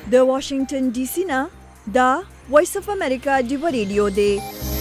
د واشنگټن ډي سي نه دا وایس اف امریکا ډیو ریډیو دی.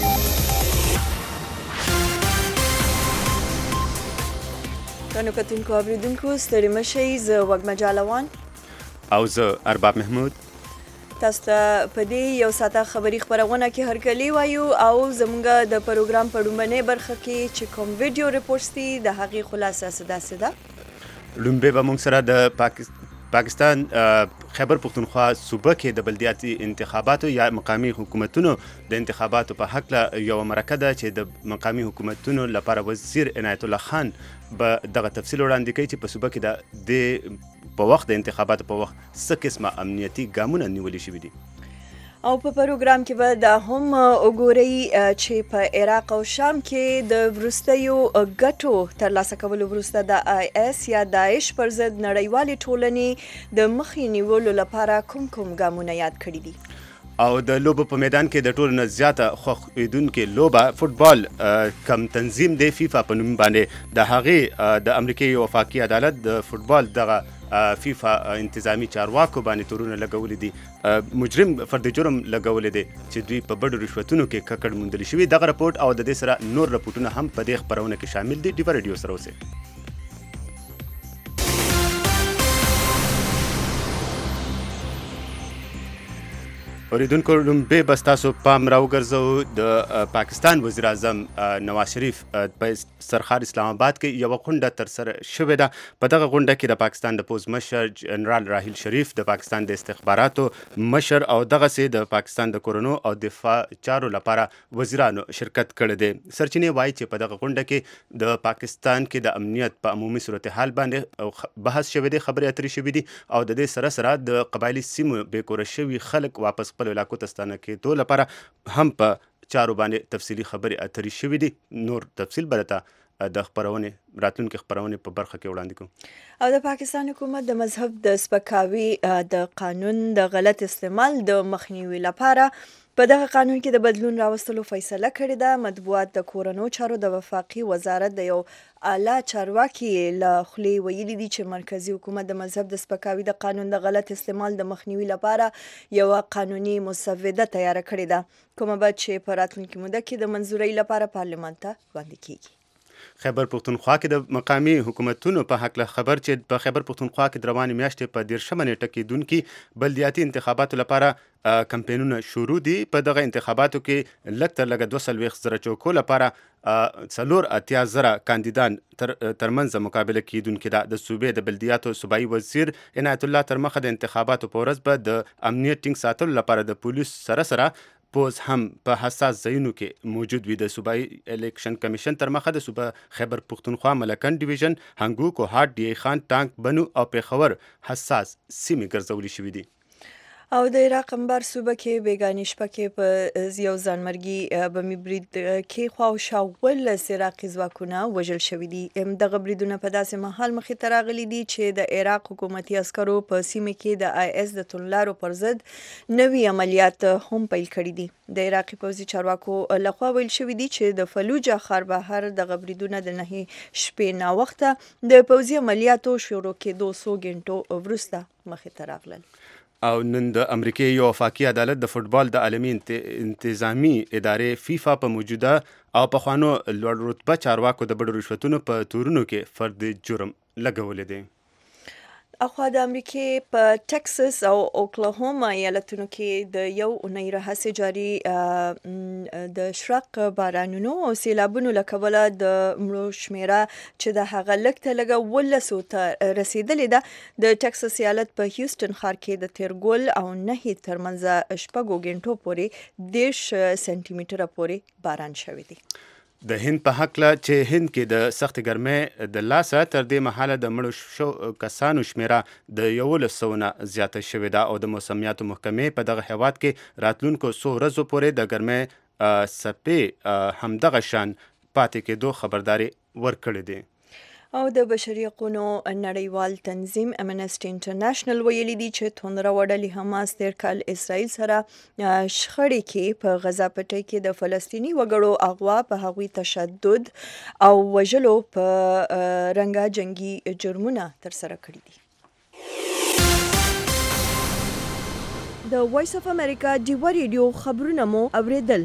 تاسو کتونکو اوریدونکو ستړي مشئ. زه وږمه جالوان او زه ارباب محمود. تاسو ته په دې یو ساعته خبري خبرونه کې هرکلی وایو او زموږ د پروګرام په لومړنۍ برخه کې چې کوم ویډیو ریپورټس دي د هغې خلاصه داسې ده. لومبې به موږ سره د پاکستان خیبر پختونخوا صوبه کې د بلدیاتي انتخاباتو یا مقامی حکومتونو د انتخاباتو په هکله یو مرکه ده چې د مقامی حکومتونو لپاره وزیر عنایت الله خان به دغه تفصیل وړاندې کوي چې په صوبه کې د په وخت د انتخاباتو په وخت څه قسمه امنیتي ګامونه نیولې شوي دي. او په پروګرام کې به دا هم وګورئ چې په عراق او شام کې د وروستیو ګټو ترلاسه کولو وروسته د IS یا داعش پر ضد نړیوالې ټولنې د مخې نیولو لپاره کوم ګامونه یاد کړي دي. او د لوبو په میدان کې د ټولو نه زیاته خوښیدونکې لوبه فوټبال کم تنظیم دی فیفا په نوم باندې د هغې د امریکایي وفاقي عدالت د فوټبال دغه فیفا انتظامی چارواکو باندې تورونه لګولې دي، مجرم فرد جرم لګولې دي چې دوی په بډو رشوتونو کې ککړ موندل شوي. دغه رپورټ او د دې سره نور رپورټونه هم په دې خپرونه کې شامل دي. ډیو ریډیو سره اوسئ. اوریدونکو لومبې بس تاسو پام راوګرځو د پاکستان وزیر اعظم نواز شریف په سرخار اسلام آباد کې یوه غونډه ترسره شوې ده. په دغه غونډه کې د پاکستان د پوځ مشر جنرال راحیل شریف، د پاکستان د استخباراتو مشر او دغسې د پاکستان د کورونو او دفاع چارو لپاره وزیرانو شرکت کړی دی. سرچینې وایي چې په دغه غونډه کې د پاکستان کې د امنیت په عمومي صورتحال باندې بحث شوی دی، خبرې اترې شوي دي او د دې سره سره د قبایلي سیمو بېکوره شوي خلک واپس خپل علاقو ته ستانه کېدو لپاره هم په چارو باندې تفصیلي خبرې اترې شوي دي. نور تفصیل به درته د خپرونې راتلونکې خپرونې په برخه کې وړاندې کوم. او د پاکستان حکومت د مذهب د سپکاوي د قانون د غلط استعمال د مخنیوي لپاره په دغه قانون کې د بدلون راوستلو فیصله کړې ده. مطبوعات د کورنو چارو د وفاقي وزارت د یو اعلی چارواکي له خولې ویلي دي چې مرکزي حکومت د مذهب د سپکاوي د قانون د غلط استعمال د مخنیوي لپاره یوه قانوني مسوده تیاره کړې ده، کومه به چې په راتلونکې موده کې د منظورۍ لپاره پارلمان ته وړاندې کیږي. خیبر پختونخوا کې د مقامی حکومتونو په هکله خبر چې په خیبر پختونخوا کې د روانې میاشتې په 13مه نیټه کېدونکي بلدیاتي انتخاباتو لپاره کمپینونه شروع دي. په دغه انتخاباتو کې لږ تر لږه 42,000 چوکو لپاره 84,000 کاندیدان ترمنځ مقابله کېدونکې ده. د صوبې د بلدیاتو صوبایي وزیر عنایت الله تر مخه د انتخاباتو په ورځ به د امنیت ټینګ ساتلو لپاره د پولیس سره پوز هم په حساس ځایونو کې موجود وي. د صوبایي الیکشن کمیشن تر مخه د صوبه خیبر پختونخوا ملکن ډیویژن، هنګو، کوهاټ، ډی خان، ټانک، بنو او پیښور حساس سیمې ګرځولې شوي دي. او د عراق انبار صوبه کې بیګانې شپه کې په یو ځانمرګي بمي برید کې خواوشا 18 عراقي ځواکونه وژل شوي دي. دغه بریدونه په داسې مهال مخې ته راغلي دي چې د عراق حکومتي عسکرو په سیمه کې د IS د توندلارو پر ضد نوي عملیات هم پیل کړي دي. د عراقي پوځي چارواکو لخوا ویل شوي دي چې د فلوجه ښار بهر دغه بریدونه د 9 شپې ناوخته د پوځي عملیاتو شروع کېدو 100 غنټو وروسته مخې ته راغلل. او نن د امریکایي وفاقي عدالت د فوټبال د عالمي انتظامی ادارې فیفا په موجوده او پخوانو لوړ رتبه چارواکو د بډو رشوتونو په تورونو کې فرد جرم لګولی دی. اخوا د امریکې په ټکساس او اوکلاهوما ایالتونو کې د یو اونۍ راهیسې جاري د شرق بارانونو او سیلابونو له کبله د مړو شمیره چې د هغه لږ ته لږه 18 ته رسیدلې ده. د ټکساس ایالت په هیوستن ښار کې د تیرګل او 9 ترمنځ 6 غنټو پورې 10 سانتي متره پورې باران شوی دی. د هند په هکله چې هند کې د سختې ګرمۍ د لاسه تر دې مهاله د مړو کسانو شمیره د 1100 نه زیاته شوې ده او د موسمیاتو محکمې په دغه هیواد کې راتلونکو 100 ورځو پورې د ګرمۍ څپې همدغه شان پاتې کېدو خبرداري ورکړې ده. او د بشري حقوقو نړیوال تنظیم امنسټي انټرنیشنل ویلي دي چې توندروه ډلې حماس تیر کال اسرائیل سره شخړې کې په غزا پټۍ کې د فلسطیني وګړو اغوا په هغوی تشدد او وژلو په رنګه جنگي جرمونه ترسره کړي دي. د وایس اف امریکا ډیوه ریډیو خبرونه مو اوریدل.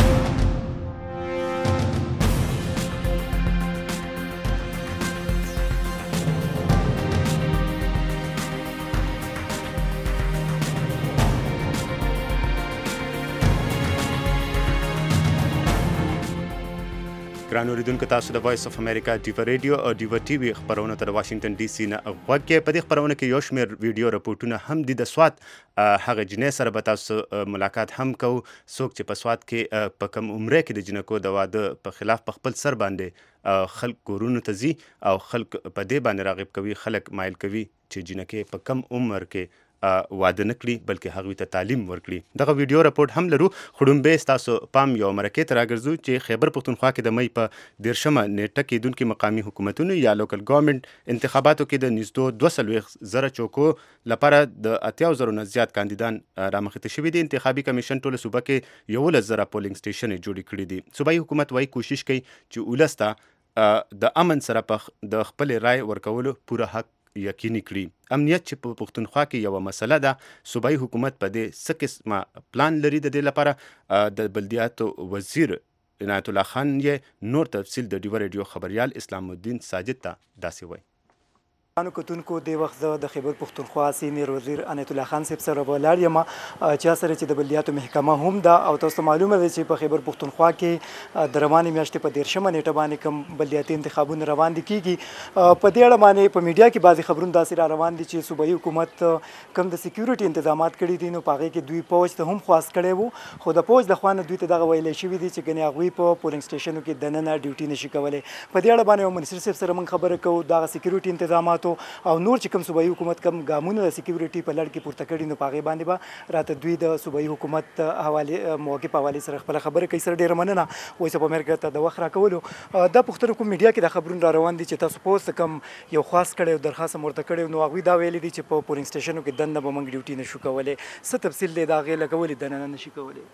ګران اوریدونکو تاسو د وایس اف امریکا ډیوه ریډیو او ډیوه ټي وي خبرونه تر واشنگټن ډي سي نه غوږ کې. په دې خبرونه کې یو شمېر ویډیو رپورټونه هم دي د سوات هغه جنۍ سره به تاسو ملاقات هم کوو څوک چې په سوات کې په کم عمره کې د جنکو د واده په خلاف په خپل سر باندې خلک کورونو ته ځي او خلک په دې باندې راغب کوي، خلک مایل کوي چې جنکې په کم عمر کې واده نه کړي بلکې هغوی ته تعلیم ورکړي. دغه ویډیو رپورټ هم لرو. خړومبې ستاسو پام یو مرکې ته راګرځو چې خیبر پښتونخوا کې د مۍ په 13مه نیټه کېدونکي مقامي حکومتونو یا لوکل ګورنمنټ انتخاباتو کې د نږدې 42,000 چوکو لپاره د 80,000 نه زیات کاندیدان رامخته شوي دي. انتخابي کمیشن ټوله صوبه کې 11,000 پولینګ سټیشنې جوړې کړي دي. صوبایي حکومت وایي کوشش کوي چې ولس ته د امن سره د خپل رای ورکولو پوره حق یقیني کړي. امنیت چې په پښتونخوا کې یوه مسله ده، صوبایي حکومت په دې څه قسمه پلان لري د دې لپاره. د بلدیاتو وزیر عنایت الله خان یې نور تفصیل د ډیوه ریډیو خبریال اسلام الدین ساجد ته داسې وایي. کتونکو د وخت زه د خیبر پښتونخوا سینیر وزیر عنایت الله خان صاحب سره ولاړ یم چا سره چې د بلدیاتو محکمه هم ده او تاسو معلومه ده چې په خیبر پښتونخوا کې د روانې میاشتې په 13مه نیټه باندې کوم بلدیاتي انتخابونه روان دي کیږي. په دې اړه باندې په میډیا کې بعضې خبرونه داسې را روان دي چې صوبایي حکومت کوم د سکیورټي انتظامات کړي دي نو په هغې کې دوی پوج ته هم خواست کړی و، خو د پوج د خوا نه دوی ته دغه ویلی شوي دي چې ګنې هغوی په پولینګ سټیشنو کې دننه ډیوټي نشي کولی. په دې اړه باندې یو منسټر صاحب سره موږ خبره کوو دغه سکیورټي انتظاماتو او نور چې کوم صوبایي حکومت کوم ګامونه د سکیورټي په لړ کې پورته کړي نو په هغې باندې به راته دوی د صوبایي حکومت حوالې موقع په حوالې سره خپله خبره کوي. سره ډېره مننه وایس اف امریکا ته د وخت راکولو. دا پوښتنه کوم میډیا کې دا خبرونه را روان دي چې تاسو پوسټ کوم یو خواست کړی او درخواست هم ورته کړی نو هغوی دا ویلي دي چې په پولینګ سټیشنو کې دننه به موږ ډیوټي نشو کولی. څه تفصیل دی د هغې لکه ولې دننه نشي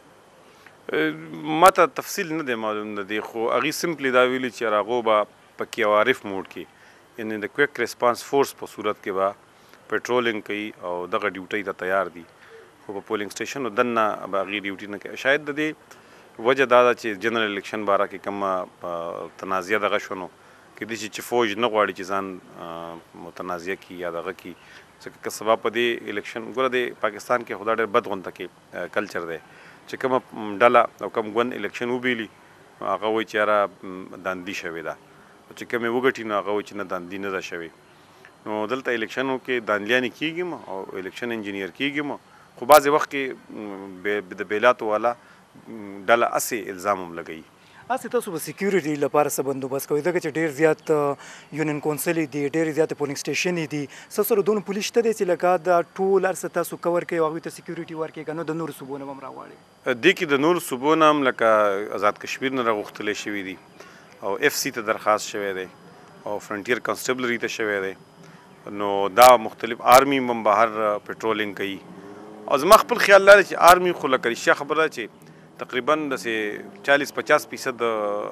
کولی؟ ما ته تفصیل نه دی معلوم نه دی، خو هغوی سمپلی دا ویلي چې هغو به په کیوارف موډ کې یعنی د کویک ریسپانس فورس په صورت کې به پټرولینګ کوي او دغه ډیوټۍ ته تیار دي، خو په پولینګ سټیشن دننه به هغې ډیوټي نه کوي. شاید د دې وجه دا ده چې جنرال الیکشن باره کې کومه تنازعه دغه شو نو کېدای شي چې فوج نه غواړي چې ځان متنازعه کړي یا دغه کړي، ځکه که سبا په دې الیکشن ګوره د پاکستان کې خو دا ډېر بد غونته کې کلچر دی چې کومه ډله او کوم ګوند الیکشن وبیلي هغه وایي چې یاره داندي شوې ده، چې کومې وګټي نو هغه وایي چې نه داندي نه ده شوې. نو دلته الیکشنو کې داندلیانې کېږي او الیکشن انجینیر کېږي، خو بعضې وخت کې د بیلاتو والا ډله هسې الزام هم لګوي. هسې تاسو به سکیورټي لپاره څه بندوبست کوئ ځکه چې ډېر زیات یونین کونسلې دي، ډېرې زیاتې پولینګ سټیشنې دي، ستاسو سره دونه پولیس شته دی چې لکه دا ټول هر څه تاسو کور کوئ او هغوی ته سکیورټي ورکوئ که نه د نورو صوبو نه به هم راغواړئ؟ دې کې د نورو صوبو نه هم لکه آزاد کشمیر نه راغوښتلی شوي دي او اف سی ته درخواست شوی دی او فرنټیر کانسټیبلري ته شوی دی، نو دا مختلف آرمی هم بهر پټرولینګ کوي. او زما خپل خیال دا دی چې آرمی خو لکه رښتیا خبره ده چې تقریبا داسې 40-50%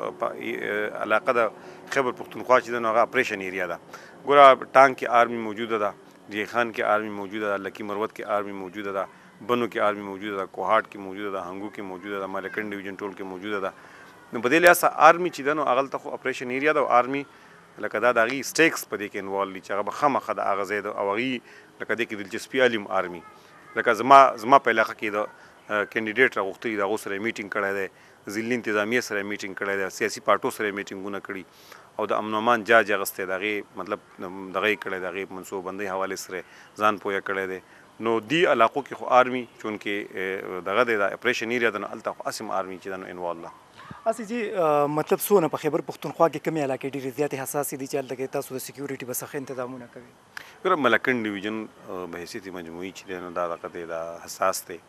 علاقه د خیبر پښتونخوا چې ده نو هغه اپریشن ایریا ده. ګوره ټانک کې آرمی موجوده ده، جیخان کې آرمی موجوده ده، لکی مروت کې آرمی موجوده ده، بنو کې آرمی موجوده ده، کوهاټ کې موجوده ده، هنګو کې موجوده ده، مالکن ډیویژن ټول کې موجوده ده. نو په دې لحاظ آرمی چې ده نو هغلته خو اپریشن ایریا ده او آرمی لکه دا د هغې سټیکس په دې کې انوالو دي چې هغه به خامخا د هغه ځای ده او هغوی لکه دې کې دلچسپي علي آرمی لکه زما په علاقه کې د کینډیډیټ راغوښتلي د هغو سره یې میټینګ کړی دی، ضلعي انتظامیې سره یې میټینګ کړی دی، سیاسي پارټو سره یې میټینګونه کړي او د امن و امان جاج اخیستی د هغې مطلب دغه یې کړی د هغې منصوبندۍ حوالې سره ځان پویه کړی دی. نو دې علاقو کې خو آرمی چونکې دغه دی د اپریشن ایریا ده نو هلته خو هسې آرمی چې ده نو انوالو ده. هسې جی مطلب څونه په خیبر پښتونخوا کې کومې علاقې ډېرې زیاتې حساسې دي چې هلته کې تاسو د سکیورټي به سخت انتظامونه کوئ؟ ګوره ملکن ډیویژن په حیثیت مجموعي چې دی نو دا دغه دی دا حساس دی،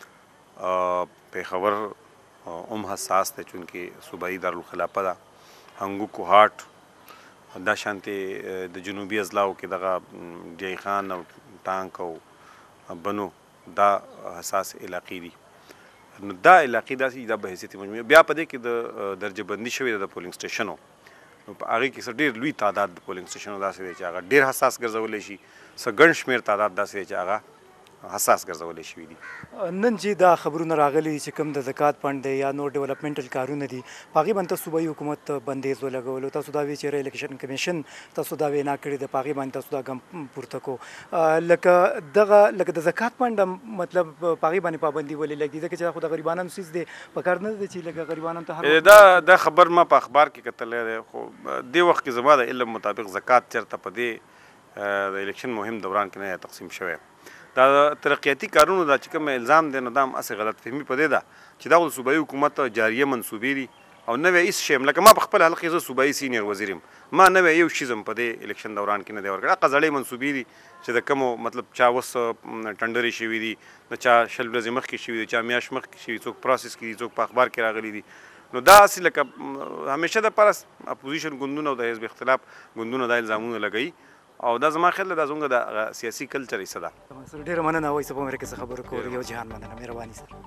پیښور هم حساس دی چونکې صوبایي دارالخلافه ده، هنګو کوهاټ دا شانتې د جنوبي اضلاعو کې دغه ډی خان او ټانک او بنو دا حساس علاقې دي. نو دا علاقې داسې دا په حیثیت مجموعي بیا په دې کې د درجه بندي شوې ده د پولینګ سټیشنو، نو په هغې کې څه ډېر لوی تعداد د پولینګ سټیشنو داسې دی چې هغه ډېر حساس ګرځولی شي، څه ګڼ شمېر تعداد داسې دی چې هغه حساس ګرځولې شوي دي. نن چې دا خبرونه راغلي چې کوم د زکات فند دی یا نور ډیولپمنټل کارونه دي په هغې باندې صوبایي حکومت بندیز ولګولو تاسو دا وی چې الیکشن کمیشن تاسو دا وینا کړې ده په هغې باندې تاسو دا ګام پورته کو لکه د زکات فند مطلب په هغې باندې پابندي ولې لګي ځکه چې دا خو د غریبانو څیز دی په کار نه دی چې لکه غریبانو ته دا خبر ما په اخبار کې کتلی دی خو دې وخت کې زما د علم مطابق زکات چېرته په دې د الیکشن مهم دوران کې نه تقسیم شوی. دا ترقیاتي کارونو دا چې کوم الزام دی نو دا هم هسې غلط فهمي په دې ده چې دا صوبایي حکومت جاریه منصوبې دي او نوی هېڅ شی هم لکه ما په خپل حلقې زه صوبایي سینیر وزیر یم ما نوی یو شیز هم په دې الیکشن دوران کې نه دی ورکړی. هغه زړې منصوبې دي چې د کومو مطلب چا اوس ټنډرې شوي دي د چا 20 ورځې مخکې شوي دي چا میاشت مخکې شوي څوک پروسس کې دي څوک په اخبار کې راغلي دي. نو دا هسې لکه همیشه دپاره اپوزیشن ګوندونه او د حزب اختلاف ګوندونه دا الزامونه لګوي او دا زما خیال دا زموږ د سیاسي کلچر حصه ده. سر ډېره مننه وایس اف امریکا څخه خبرو کولو یو جهان مننه مهرباني سر.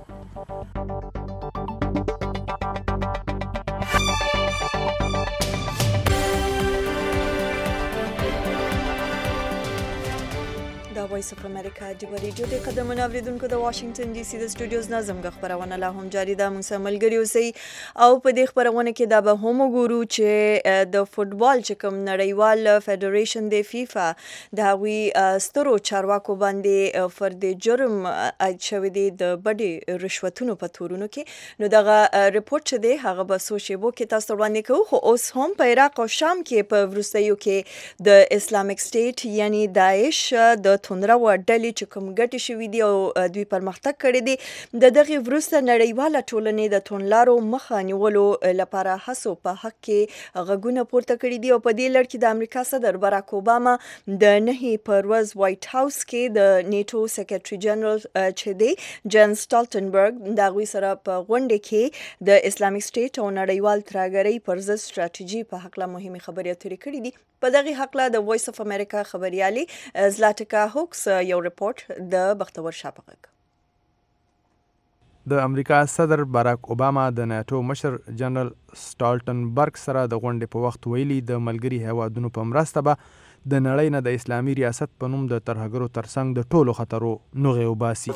دا وایس اف امریکا د ریډیو د قدمونو اوریدونکو د واشنگټن ډي سي د سټوډیوز نه زموږ خبرونه لا هم جاری ده. موږ سره ملګري اوسئ او په دې خبرونه کې دا به هم وګورو چې د فوټبال چې کوم نړیوال فدریشن د فیفا د هغوی سترو چارواکو باندې فرد جرم عاید شوی دی د بډې رشوتونو په تورونو کې. نو دغه رپورټ چې دی هغه به څو شیبو کې تاسو ته وړاندې کوو. خو اوس هم په عراق او شام کې په وروستیو کې د اسلامک سټیټ یعنی داعش د تندرو ډلې چې کوم ګټې شوي دي او دوی پرمختګ کړی دی د دغې وروسته نړیواله ټولنې د توندلارو مخه نیولو لپاره هڅو په حق کې غږونه پورته کړي دي. او په دې لړ کې د امریکا صدر باراک اوباما د 9 په ورځ وایټ هاوس کې د نیټو سیکرټري جنرال چې دی جن سټالټنبرګ د هغوی سره په غونډې کې د اسلامک سټیټ او نړیوال ترهګرۍ پر ضد ستراتیژي په هکله مهمې خبرې اترې کړي دي. په دغه هکله د وایس اف امریکا خبريالي زلاټیکا هوکس یو رپورټ د بختور شاپغک. د امریکا صدر باراک اوباما د ناتو مشر جنرال سټالټنبرګ سره د غونډې په وخت ویلي د ملګري هیوادونو په مرسته به د نړۍ نه د اسلامي ریاست په نوم د ترهګرو ترڅنګ د ټولو خطرو نوغې وباسي.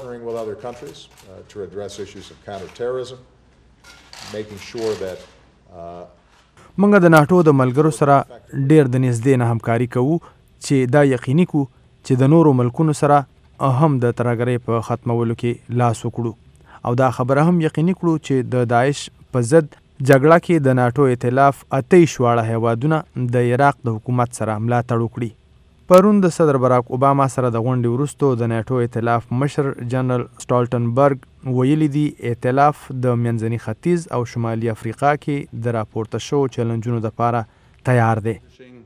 موږ د ناتو د ملګرو سره ډیر د نږدې نه همکاري کوو چې دا یقیني کو چې د نورو ملکونو سره هم د ترهګرۍ په ختمولو کې لاس وکړو او دا خبره هم یقیني کړو چې د داعش په ضد جګړه کې د ناتو ائتلاف 28 واړه هیوادونه د عراق د حکومت سره ملاتړ وکړي. پرون د صدر باراک اوباما سره د غونډې وروسته د ناتو ائتلاف مشر جنرال سټالټنبرګ ویلي دی ائتلاف د منځني ختیځ او شمالي افریقا کې د راپورته شو چیلنجونو لپاره تیار دی.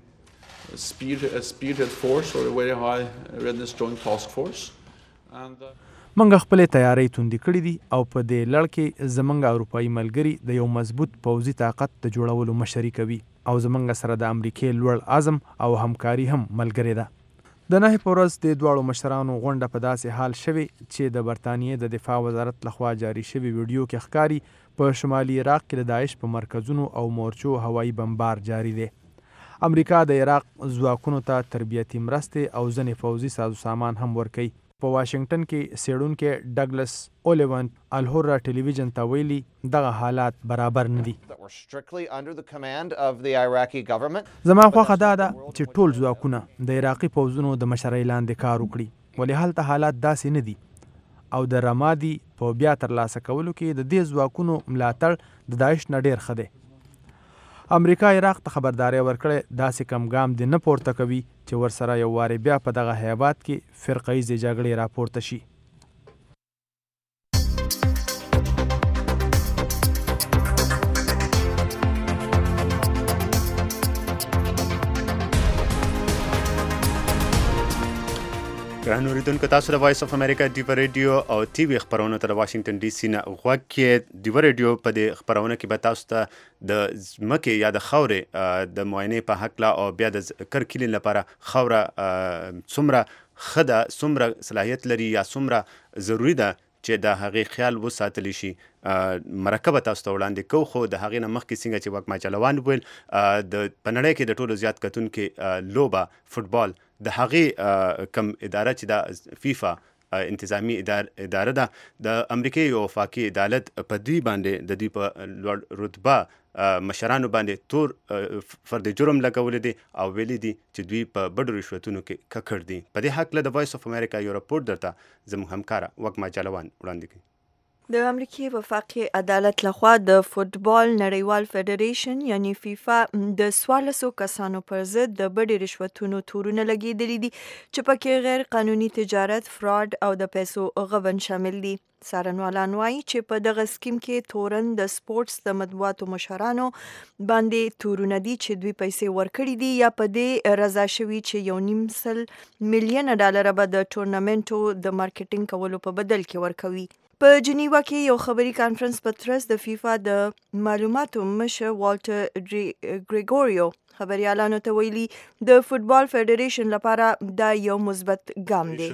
منګه خپل تیاری توندې کړې دي او په دې لړ کې زمونږ اروپایي ملګري د یو مضبوط پوځي طاقت د جوړولو مشري کوي او زمونږ سره د امریکای لوړ عزم او همکاري هم ملګري ده. د 9 په ورځ د دواړو مشرانو غونډه په داسې حال شوې چې د برتانیې د دفاع وزارت لخوا جاری شوی ویډیو کې ښکاري په شمالي عراق کې د داعش په مرکزونو او مورچو هوایي بمبار جاری دی. امریکا د عراق ځواکونو ته تربیتي مرستې او ځینې پوځي سازو سامان هم ورکوي. په واشنگټن کې څېړونکی ډګلس اولیونت الهورا ټلویزیون ته ویلي دغه حالات برابر نه دي. زما خوښه دا ده چې ټول ځواکونه د عراقي پوځونو د مشرۍ لاندې کار وکړي ولې هلته حالات داسې نه دي او د رمادي په بیا ترلاسه کولو کې د دې ځواکونو ملاتړ د داعش نه ډېر ښه دی. امریکا عراق ته خبرداری ورکړې داسې کم ګام دې نه پورته کوي چې ورسره یو وارې بیا په دغه هیواد کې فرقیزې جګړې راپورته شي. ګران اوریدونکو تاسو د وایس اف امریکا ډیو ریډیو او ټي وي خبرونه تر واشنگټن ډي سي نه غوږ کې ډیو ریډیو په دې خبرونه کې به تاسو ته د ځمکې یا د خاورې د معاینې په هکله او بیا د کرکیلین لپاره خاوره څومره ښه ده څومره صلاحیت لري یا څومره ضروري ده چې د هغې خیال وساتلی شي مرکه به تاسو ته وړاندې کوو. خو د هغې نه مخکې څنګه چې وکما چلوان ویل په نړۍ کې د ټولو زیات کتونکې لوبه فوټبال د هغې کم اداره چې د فیفا انتظامی اداره ده د امریکای یو وفاقي عدالت په دوی باندې د دوی په لوړ رتبه مشرانو باندې تور فرد جرم لګولې دي او ویلي دي چې دوی په بډو رشوتونو کې ککړ دي. په دې حق له د وایس اف امریکا یو راپور درته زموږ همکاره وګما جلوان وړاندې کوي. د امریکای وفاقي عدالت لخوا د فوتبال نړیوال فدریشن یعنی فیفا د 1400 کسانو پر ضد د بډې رشوتونو تورونه لګېدلي دي چې پکې غیر قانوني تجارت، فراډ او د پیسو غبن شامل دي. څارنوالان وایي چې په دغه سکیم کې تورن د سپورتس د مطبوعاتو مشرانو باندې تورونه دي چې دوی پیسې ورکړي دي یا په دې رضا شوي چې $1.5 میلیون به د ټورنمنټو د مارکیټینګ کولو په بدل کې ورکوي. په جنیوا کې یو خبري کانفرنس په ترڅ د فیفا د معلوماتو مشر والټر ګریګوریو خبريالانو ته ویلي د فوتبال فدریشن لپاره دا یو مثبت ګام دی.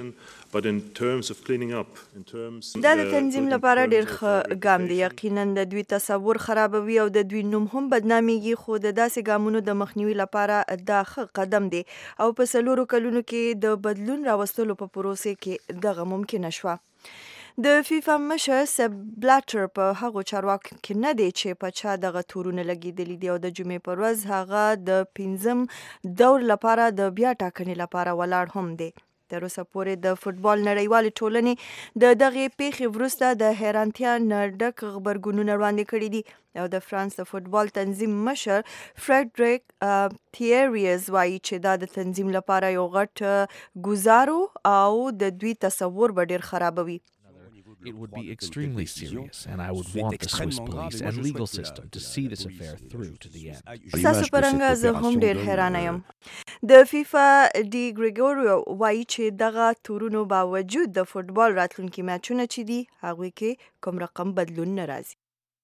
دا د تنظیم لپاره ډېر ښه ګام دی. یقینا د دوی تصور خرابوي او د دوی نوم هم بدناميږي، خو د داسې ګامونو د مخنیوي لپاره دا ښه قدم دی او په 4 کلونو کې د بدلون راوستلو په پروسې کې دغه ممکنه شوه. د فیفا مشر سب بلاتر په هغو چارواکو کې نه دی چې په چا دغه تورونه لګېدلي دي او د جمعې پر ورځ هغه د 5م دور لپاره د بیا ټاکنې لپاره ولاړ هم دی. تر اوسه پورې د فوتبال نړیوالې ټولنې د دغې پیښې وروسته د حیرانتیا نه ډک غبرګونونه وړاندې کړي دي او د فرانس د فوتبال تنظیم مشر فرډریک تیریز وایي چې دا د تنظیم لپاره یو غټ ګزارو او د دوی تصور به ډېر خرابوي. It would be extremely serious, and I would want the Swiss police and legal system to see this affair through to the end. ستاسو پرنګه زه هم ډېر حیرانه یم. د فیفا ډي ګریګوریو وایي چې دغه تورونو باوجود د فوتبال راتلونکي میچونه چې دي هغوی کې کوم رقم بدلون نه راځي.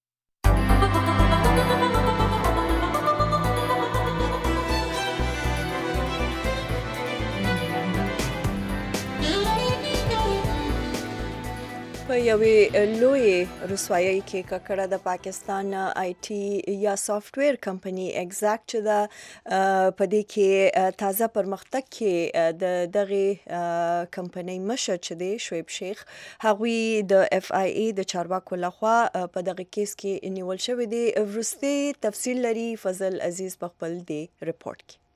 په یوې لویې رسوایۍ کې ککړه د پاکستان آی ټي یا سافټویر کمپنی ایگزیکټ چې دا په دې کې تازه پرمختګ کې د دغه کمپنی مشر چې دی شعیب شیخ هغوی د اف آی ای د چارواکو لخوا په دغه کیس کې نیول شوی دی. وروستي تفصیل لري فضل عزیز په خپل دی رپورت کې.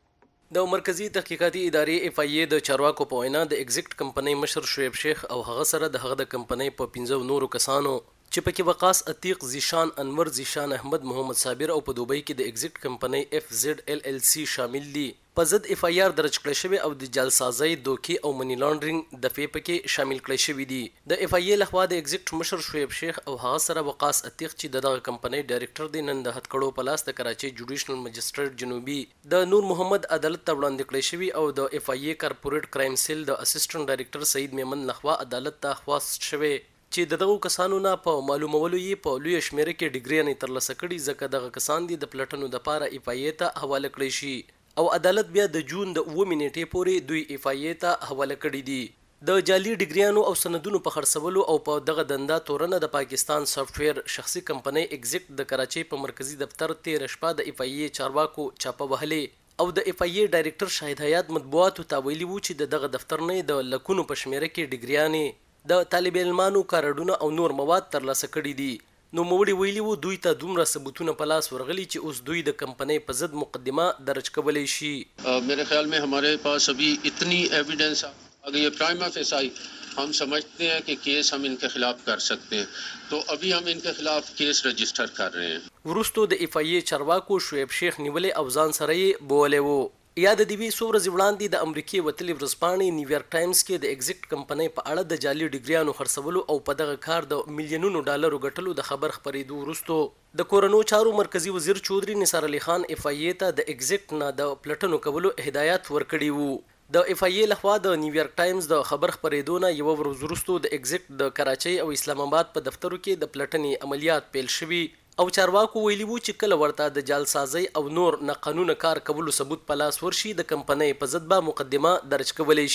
د مرکزی تحقیقاتي ادارې اف آی ای د چارواکو په وینا د ایگزیکټ کمپنی مشر شعیب شیخ او هغه سره د هغه د کمپنی په 15 نورو کسانو چې پکې وقاص عتیق، زیشان انور، زیشان احمد، محمد صابر او په دوبۍ کې د ایگزیکټ کمپنی اف زد ال ال سی شامل دي. په ضد اف آی آر درج کړی شوی او د جعلسازۍ، دوکې او منی لانډرینګ دفعې پکې شامل کړی شوی دي. د اف آی ای لخوا د ایگزیکټ مشر شعیب شیخ او هغه سره وقاص عتیق چې دغه کمپنی ډایریکټر دی نن د هټکړو په لاس د کراچۍ جوډیشنل مجسټریټ جنوبي د نور محمد عدالت ته وړاندې کړی شوی او د اف آی ای کارپوریټ کرایم سیل د اسسټنټ ډایریکټر سعید میمن لخوا عدالت ته خواست شوی چې دغه کسانو نه په معلومولو یې په لوی شمیره کې ډیګری نه ترلاسه کړي ځکه دغه کسان دي د پلټنو د پاره اف آی ای ته حواله کړی شي او عدالت بیا د جون د 9 نیټې پورې دوی اف آی ای ته حواله کړي دي. د جعلي ډیګریانو او سندونو په خرڅولو او په دغه دنده تورنه د پاکستان سافټویر شخصي کمپنی ایگزیکټ د کراچۍ په مرکزی دفتر 13 شپه د اف آی ای چارواکو چاپه وهلې او د اف آی ای ډایریکټر شاهد حیات مطبوعاتو ته ویلي وو چې دغه دفتر نه د لکونو په شمیره کې ډیګریانې د طالب علمانو کارډونه او نور مواد ترلاسه کړي دي. نو موړي ویلي وو دوی ته دومره ثبوتونه په لاس ورغلي چې اوس دوی د کمپنی په ضد مقدمه درج کولی شي. मेरे ख्याल में हमारे पास अभी इतनी एविडेंस अगर ये प्राइमा फेसाई हम समझते हैं कि केस हम इनके खिलाफ कर सकते हैं तो अभी हम इनके खिलाफ केस रजिस्टर कर रहे हैं. ورستو د اف آی ای چارواکو شعیب شیخ نیولې او ځان سره یې بولې وو. یا د دیوی سو ورځې وړاندې د امریکای وتلې ورځپاڼې نیویارک ټایمز کې د ایگزیکټ کمپنی په اړه د جعلي ډیګریانو خرڅولو او په دغه کار د میلیونونو ډالرو ګټلو د خبر خپرېدو وروسته د کورنو چارو مرکزی وزیر چودري نثار علي خان اف آی ای ته د ایگزیکټ نه د پلټنو کولو هدایت ورکړي وو. د اف آی ای لخوا د نیویارک ټایمز د خبر خپرېدو نه یو ورځ وروسته د ایگزیکټ د کراچۍ او اسلام آباد په دفترو کې د پلټنې عملیات پیل شوي او چارواکو ویلي وو چې کله ورته د جعلسازۍ او نور نه قانونه کار کولو ثبوت په لاس ورشي د کمپنۍ په ضد به مقدمه درج کولی شي.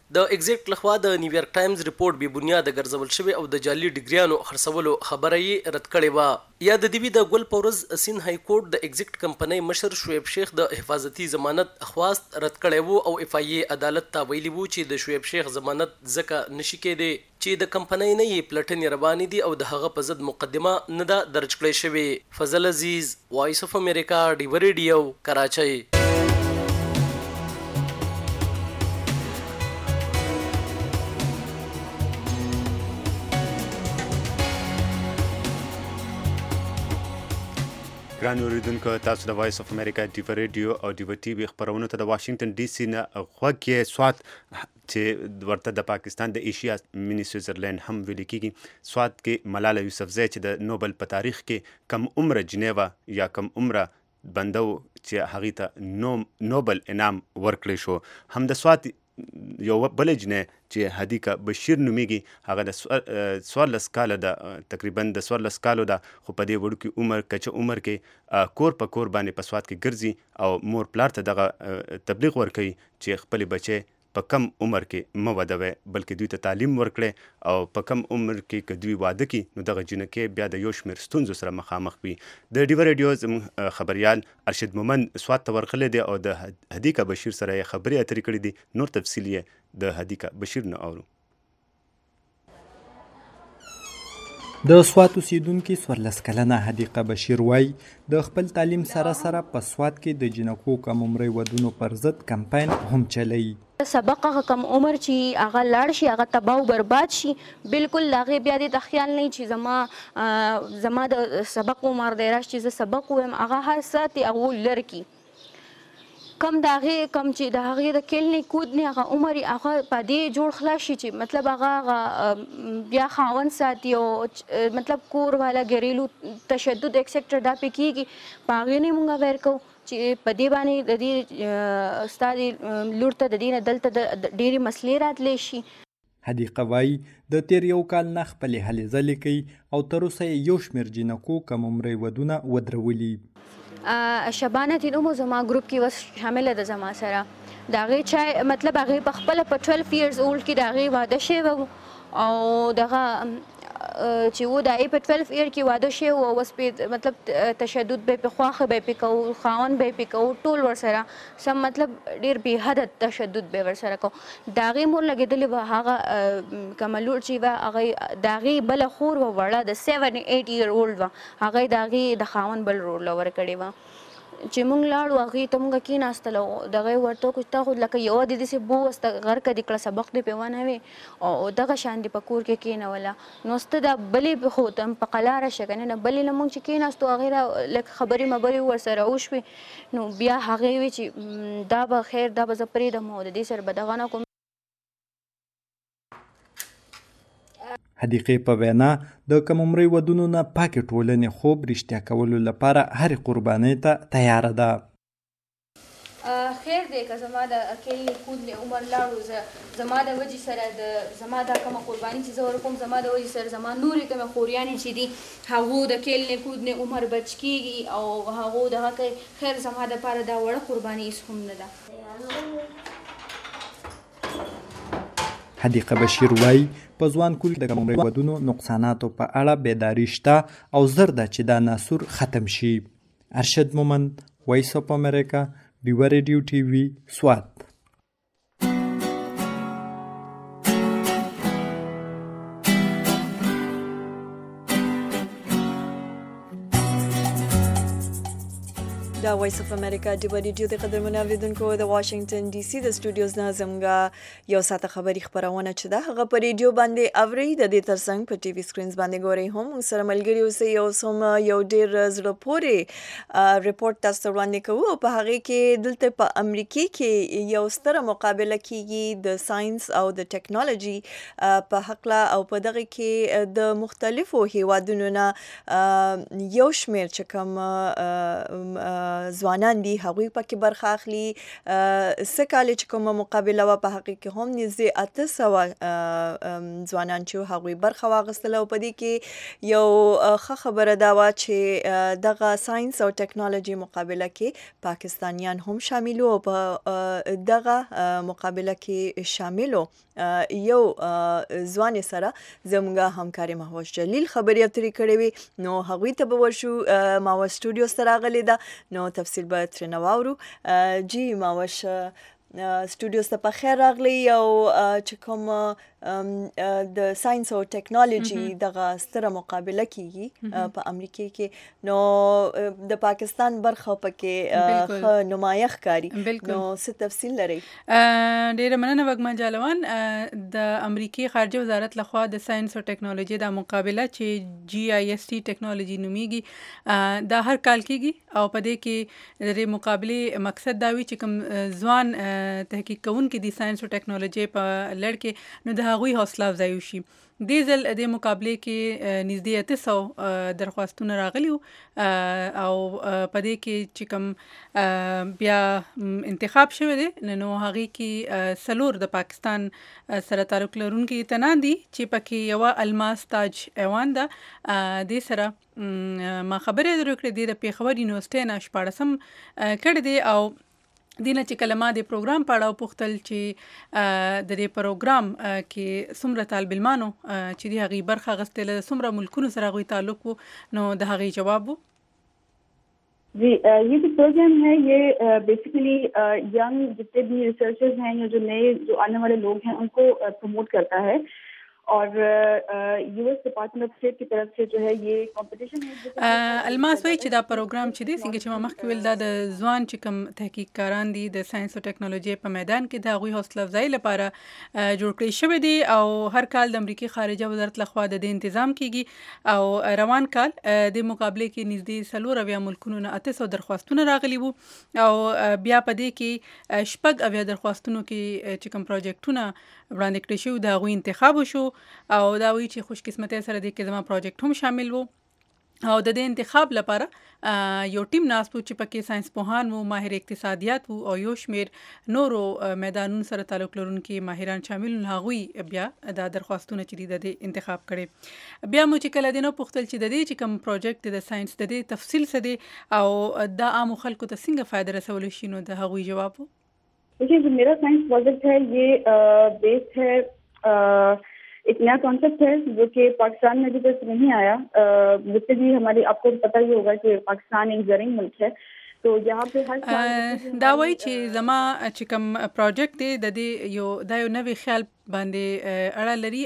د ایگزیکټ لخوا د نیویارک ټایمز ریپورت به بنیاد ګرځول شوی او د جعلي ډیګریانو خرڅولو خبره یې رد کړې وه. یا د دې د ګل پورز سین های کورټ د ایگزیکټ کمپنۍ مشر شعیب شیخ د حفاظتي ضمانت خواست رد کړی وو او اف ای عدالت ته ویلي وو چې د شعیب شیخ ضمانت ځکه نشي کېدی چې د کمپنۍ نه یې پلټنې روانې دي او د هغه په ضد مقدمه نه ده درج کړې شوې. فضل عزیز، وایس اف امریکا، ډیو ریډیو، کراچۍ. ګران اوریدونکو، تاسو د وایس اف امریکا ډیو ریډیو او ډیو ټي وي خبرونو ته د واشنگټن ډي سي نه غوږ کې سوات چې ورته د پاکستان د ایشیا منی سویټزرلینډ هم ویل کېږي. سوات کې ملاله یوسفزۍ چې د نوبل په تاریخ کې کم عمره جنیوا یا کم عمره بندو چې هغې ته نوبل انعام ورکړی شو. هم د سوات یو بلې جنۍ چې هدیکه بشیر نومیږي، هغه د 14 کاله ده، تقریبا د 14 کالو ده، خو په دې وړوکي عمر کچه عمر کې کور په کور باندې په سوات کې ګرځي او مور پلار ته دغه تبلیغ ورکوي چې خپل بچي په کم عمر کې مه ودوي، بلکې دوی ته تعلیم ورکړي او په کم عمر کې که دوی واده کړي نو دغه جنکې بیا د یو شمېر ستونزو سره مخامخ وي. د ډیو ریډیو زموږ خبریال ارشد مومند سوات ته ورغلی دی او د هدیکه بشیر سره یې خبرې اترې کړې دي. نور تفصیل یې د هدیکه بشیر نه اورو. د سوات اوسیدونکي 14 کلنه حدیقه بشیر وایي د خپل تعلیم سره سره په سوات کې د جنکو کم عمري ودونو پر ضد کمپاین هم چلوي. سبق هغه کم عمر چې هغه لاړ شي، هغه تباہ او برباد شي، بالکل هغې بیا دې ته خیال نه چې زما د سبق عمر دی راشي چې زه سبق ووایم، هغه هر څه ترې هغو لرې کړي. کم د هغې کم چې د هغې د کلنې کود نه هغه عمر یې هغه په دې جوړ خلاص شي چې مطلب هغه بیا خاوند ساتي او مطلب کور والا ګریلو تشدد ایکسیکټر دا پې کېږي، په هغې نه یې مونږ ویر کوو چې په دې باندې د دې ستا دې لور ته د دې نه دلته ډېرې مسلې راتلی شي. حدیقه وایي د تیر یو کال نه خپلې هلې ځلې کوي او تر اوسه یې یو شمېر جنکو کم عمري ودونه ودرولي. شبانه تینومو زما ګروپ کې وس شامله ده زما سره، د هغې چای مطلب هغې په خپله په 12 years old کې د هغې واده شوی و او دغه چې و د هغې په 12 year کې واده شوی و، اوس پې مطلب تشدد به یې پې خواښه به یې پې کوو، خاوند به یې پې کوو، ټول ورسره سم مطلب ډېر بې حده تشدد به یې ورسره کوو. د هغې مور لګېدلې وه، هغه کومه لور چې وه هغې د هغې بله خور وه وړه د 7-8 year old وه، هغې د هغې د خاوند بل رور له ورکړې وه. چې مونږ لاړو هغې ته مونږ کېناستل او دغه یې ورته وکړو چې تا خو لکه یوه دې داسې بووسته غرقه دې کړه، سبق دې پې ونه وې او دغه شان دې په کور کې کېنوله، نو سته دا بلې خو په قلاره شه که نه بلې نه مونږ چې کېناستو هغې را لږ خبرې مبرې ورسره وشوې، نو بیا هغې وې چې دا به خیر دا به زه پرېږدم او د دې سره به دغه نه کوم. حدیقې په وینا د کم عمري ودونو نه پاکې ټولنې خوب رښتیا کولو لپاره هرې قربانۍ ته تیاره ده. خیر دی که زما د کلي کود نه عمر لاړو، زما د وجې سره زما دا کومه قرباني چې زه ورکوم زما د وجې سره زما نورې کومې خوریانې چې دي هغو د کلي کود نه عمر بچ کېږي او هغو دغه کوي. خیر زما دپاره دا وړه قرباني هېڅ هم نه ده. حدیقه بشیر وایي په ځوان کول د کم عمري ودونو نقصاناتو په اړه بیداري شته او زر ده چې دا ناسور ختم شي. ارشد مومند، وایس اف امریکا، ډیو ریډیو ټي وي، سوات. دا وایس اف امریکا ډیو ریډیو د قدرمنو اوریدونکو د واشنگټن ډي سي د سټوډیوز نه زموږ یو ساعته خبري خبرونه چې ده هغه په ریډیو باندې اوري، د دې ترڅنګ په ټي وي سکرینز باندې ګورئ هم موږ سره ملګري اوسئ. یو ډېر زړه پورې ریپورت تاسو وړاندې کوو او په هغې کې دلته په امریکا کې یو ستره مقابله کیږي د ساينس او د ټیکنالوژي په هکله او په دغه کې د مختلفو هیوادونو نه یو شمېر چې کوم ځوانان دي هغوی پکې برخه اخلي. څه کال چې کومه مقابله وه په هغې کې هم نږدې 800 ځوانان چې هغوی برخه واخیستله او په دې کې یو ښه خبره دا وه چې دغه ساینس او ټکنالوژي مقابله کې پاکستانیان هم شامل وو. په دغه مقابله کې شاملو یو ځوان سره زموږ همکارې مهوش جلیل خبرې اترې کړې وې، نو هغوی ته به ورشو. ماوش سټوډیو ته راغلې ده، نو تفصیل به ترېنه واورو. جی ماوش سټوډیو ته په خیر راغلی. او چې کوم د ساینس او ټکنالوژي دغه ستره مقابله کیږي په امریکا کې، نو د پاکستان برخه پکې ښه نمایه ښکاري. نو څه تفصیل لرئ؟ ډیره مننه وږمه جالوان. د امریکای خارجه وزارت لخوا د ساینس او ټکنالوژي د مقابله چې GIST ټکنالوژي نومیږي دا هر کال کیږي او په دې کې د مقابله مقصد دا وي چې کوم ځوان تحقیق کوونکي د ساینس او ټکنالوژي په لړ کې نو د هغوی حوصله افزایي وشي. دې ځل د مقابلې کې نږدې 800 درخواستونه راغلي وو او په دې کې چې کوم بیا انتخاب شوی دی نو هغې کې 4 د پاکستان سره تعلق لرونکي اتنان دي چې پکې یوه الماس تاج ایوان ده. دې سره ما خبرې درو کړې دي د پېښور یونیورسټۍ نه 14 کړی دی او دینه چې کلمه د پروګرام پاړه پوښتل چې د دې پروګرام کې څومره طالب علمانو چې د هغې برخه اخیستله څومره ملکونو سره هغوی تعلق وو، نو د هغې جواب وو. جی یہ جو پروگرام ہے یہ بیسیکلی ینگ جتنے بھی ریسرچرز ہیں یا جو نئے جو آنے والے لوگ ہیں ان کو پروموٹ کرتا ہے اور US ڈپارٹمنٹ آف اسٹیٹ کی طرف سے جو ہے یہ کمپٹیشن ہے. الماس وایي چې دا پروګرام چې دی څنګه چې ما مخکې ویل دا د ځوان چې کوم تحقیقکاران دي د ساینس او ټکنالوژي په میدان کې د هغوی حوصله افزایي لپاره جوړ کړی شوی دی او هر کال د امریکای خارجه وزارت لخوا د دې تنظیم کیږي او روان کال د مقابله کې نږدې 4 ملکونو نه 800 درخواستونه راغلي وو او بیا په دې کې شپږ اویا درخواستونو کې چې کوم پروجیکټونه وړاندې کړي شوي د هغوی انتخاب وشو او دا وایي چې خوش قسمتۍ سره دې کې زما پروجیکټ هم شامل وو او د دې انتخاب لپاره یو ټیم ناست وو چې پکې ساینس پوهان وو، ماهر اقتصادیات وو او یو شمیر نورو میدانونو سره تعلق لرونکي ماهران شامل وو. هغوی بیا دا درخواستونه چې دي د دې انتخاب کړي. بیا مو چې کله دې نو پوښتل چې د دې چې کوم پروجیکټ د ساینس د دې تفصیل څه دی او دا عامو خلکو ته څنګه فایده رسولی شي، نو د هغوی جواب وو. دیکھیے جو میرا سائنس پروجیکٹ ہے یہ بیس ہے ایک نیا کانسیپٹ ہے جو کہ پاکستان میں ابھی تک نہیں آیا. جس سے بھی ہماری آپ کو پتہ ہی ہوگا کہ پاکستان ایک زرعی ملک ہے تو یہاں پہ ہر دا وایي چې زما چې کوم پروجیکټ دی د دې یو نوې خیال باندې اړه لري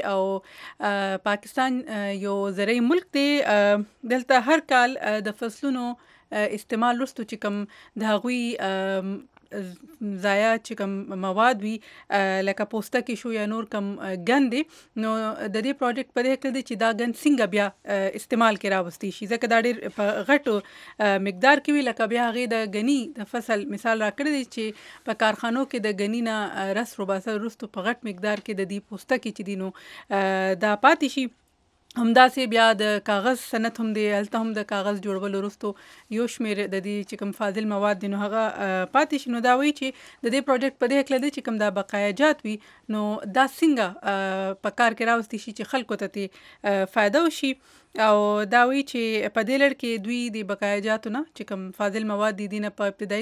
او پاکستان یو زرعی ملک دی. دلته هر کال د فصلونو استعمال وروسته چې کوم د هغوی ضایع چې کوم مواد وي لکه پوستکي شو یا نور کوم ګند دی، نو د دې پروجیکټ په دې هکله دی چې دا ګند څنګه بیا استعمال کې راوستی شي، ځکه دا ډېر په غټو مقدار کې وي. لکه بیا هغې د ګني د فصل مثال راکړی دی چې په کارخانو کې د ګني نه رس روباسه وروسته په غټ مقدار کې د دې پوستکي چې دی نو دا پاتې شي. همداسې بیا د کاغذ صنعت هم دی، هلته هم د کاغذ جوړولو وروسته یو شمېر د دې چې کوم فاضل مواد دي نو هغه پاتې شي. نو دا وایي چې د دې پروجیکټ په دې هکله دی چې کوم دا بقایاجات وي نو دا څنګه په کار کې راوستی شي چې خلکو ته ترې فایده وشي. او دا وایي چې په دې لړ کې دوی د بقایاجاتو نه چې کوم فاضل مواد دي دي نه په ابتدایي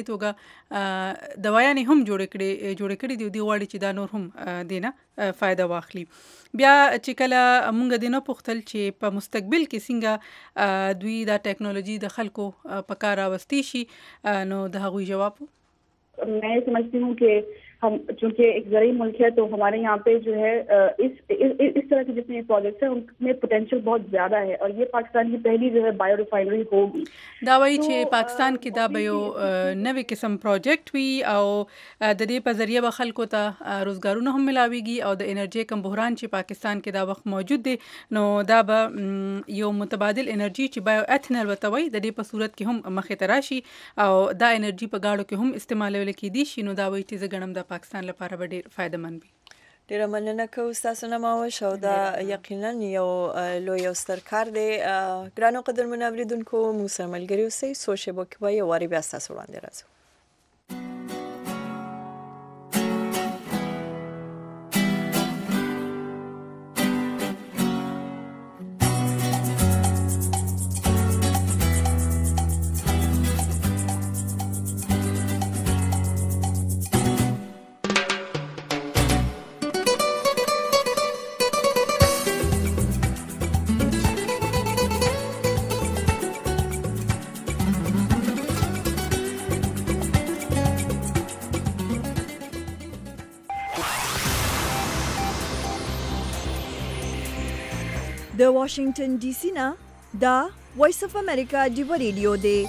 توګه دوايانې هم جوړې کړي دي. دوی غواړي چې دا نور هم دې نه فایده واخلي. بیا چې کله مونږ دې نه پوښتل چې په مستقبل کې څنګه دوی دا ټیکنالوژي د خلکو په کار راوستی شي، نو د هغوی جواب میں سمجھتی ہوں کہ ہم چونکہ ایک زرعی ملک ہے تو ہمارے یہاں پہ جو ہے اس طرح کے جتنے پروجیکٹس ہیں ان میں پوٹینشیل بہت زیادہ ہے اور یہ پاکستان کی پہلی جو ہے بایو ریفائنری ہوگی. دا وایي چې پاکستان کې دا به یو نوې قسم پروجیکټ وي او د دې په ذریعه به خلکو ته روزګارونه هم ملاویږي او د انرژي کم بحران چې پاکستان کې دا وخت موجود دی نو دا به یو متبادل انرژي چې بایو ایتھنل ورته وایي د دې په صورت کې هم مخې ته راشي او دا انرژي په ګاډو کې هم استعمالول کېدی شي. نو دا وایي چې زه ګڼم د پاکستان لپاره به ډېر فایده مند وي. ډیره مننه کوو ستاسو نه ماوش او دا یقینا یو لوی او ستر کار دی. ګرانو قدرمنو اوریدونکو موږ سره ملګري اوسئ. څو شیبو کې به یو وارې بیا ستاسو وړاندې راځو. د واشنگټن ډي سي نه دا وایس اف امریکا ډیو ریډیو دی.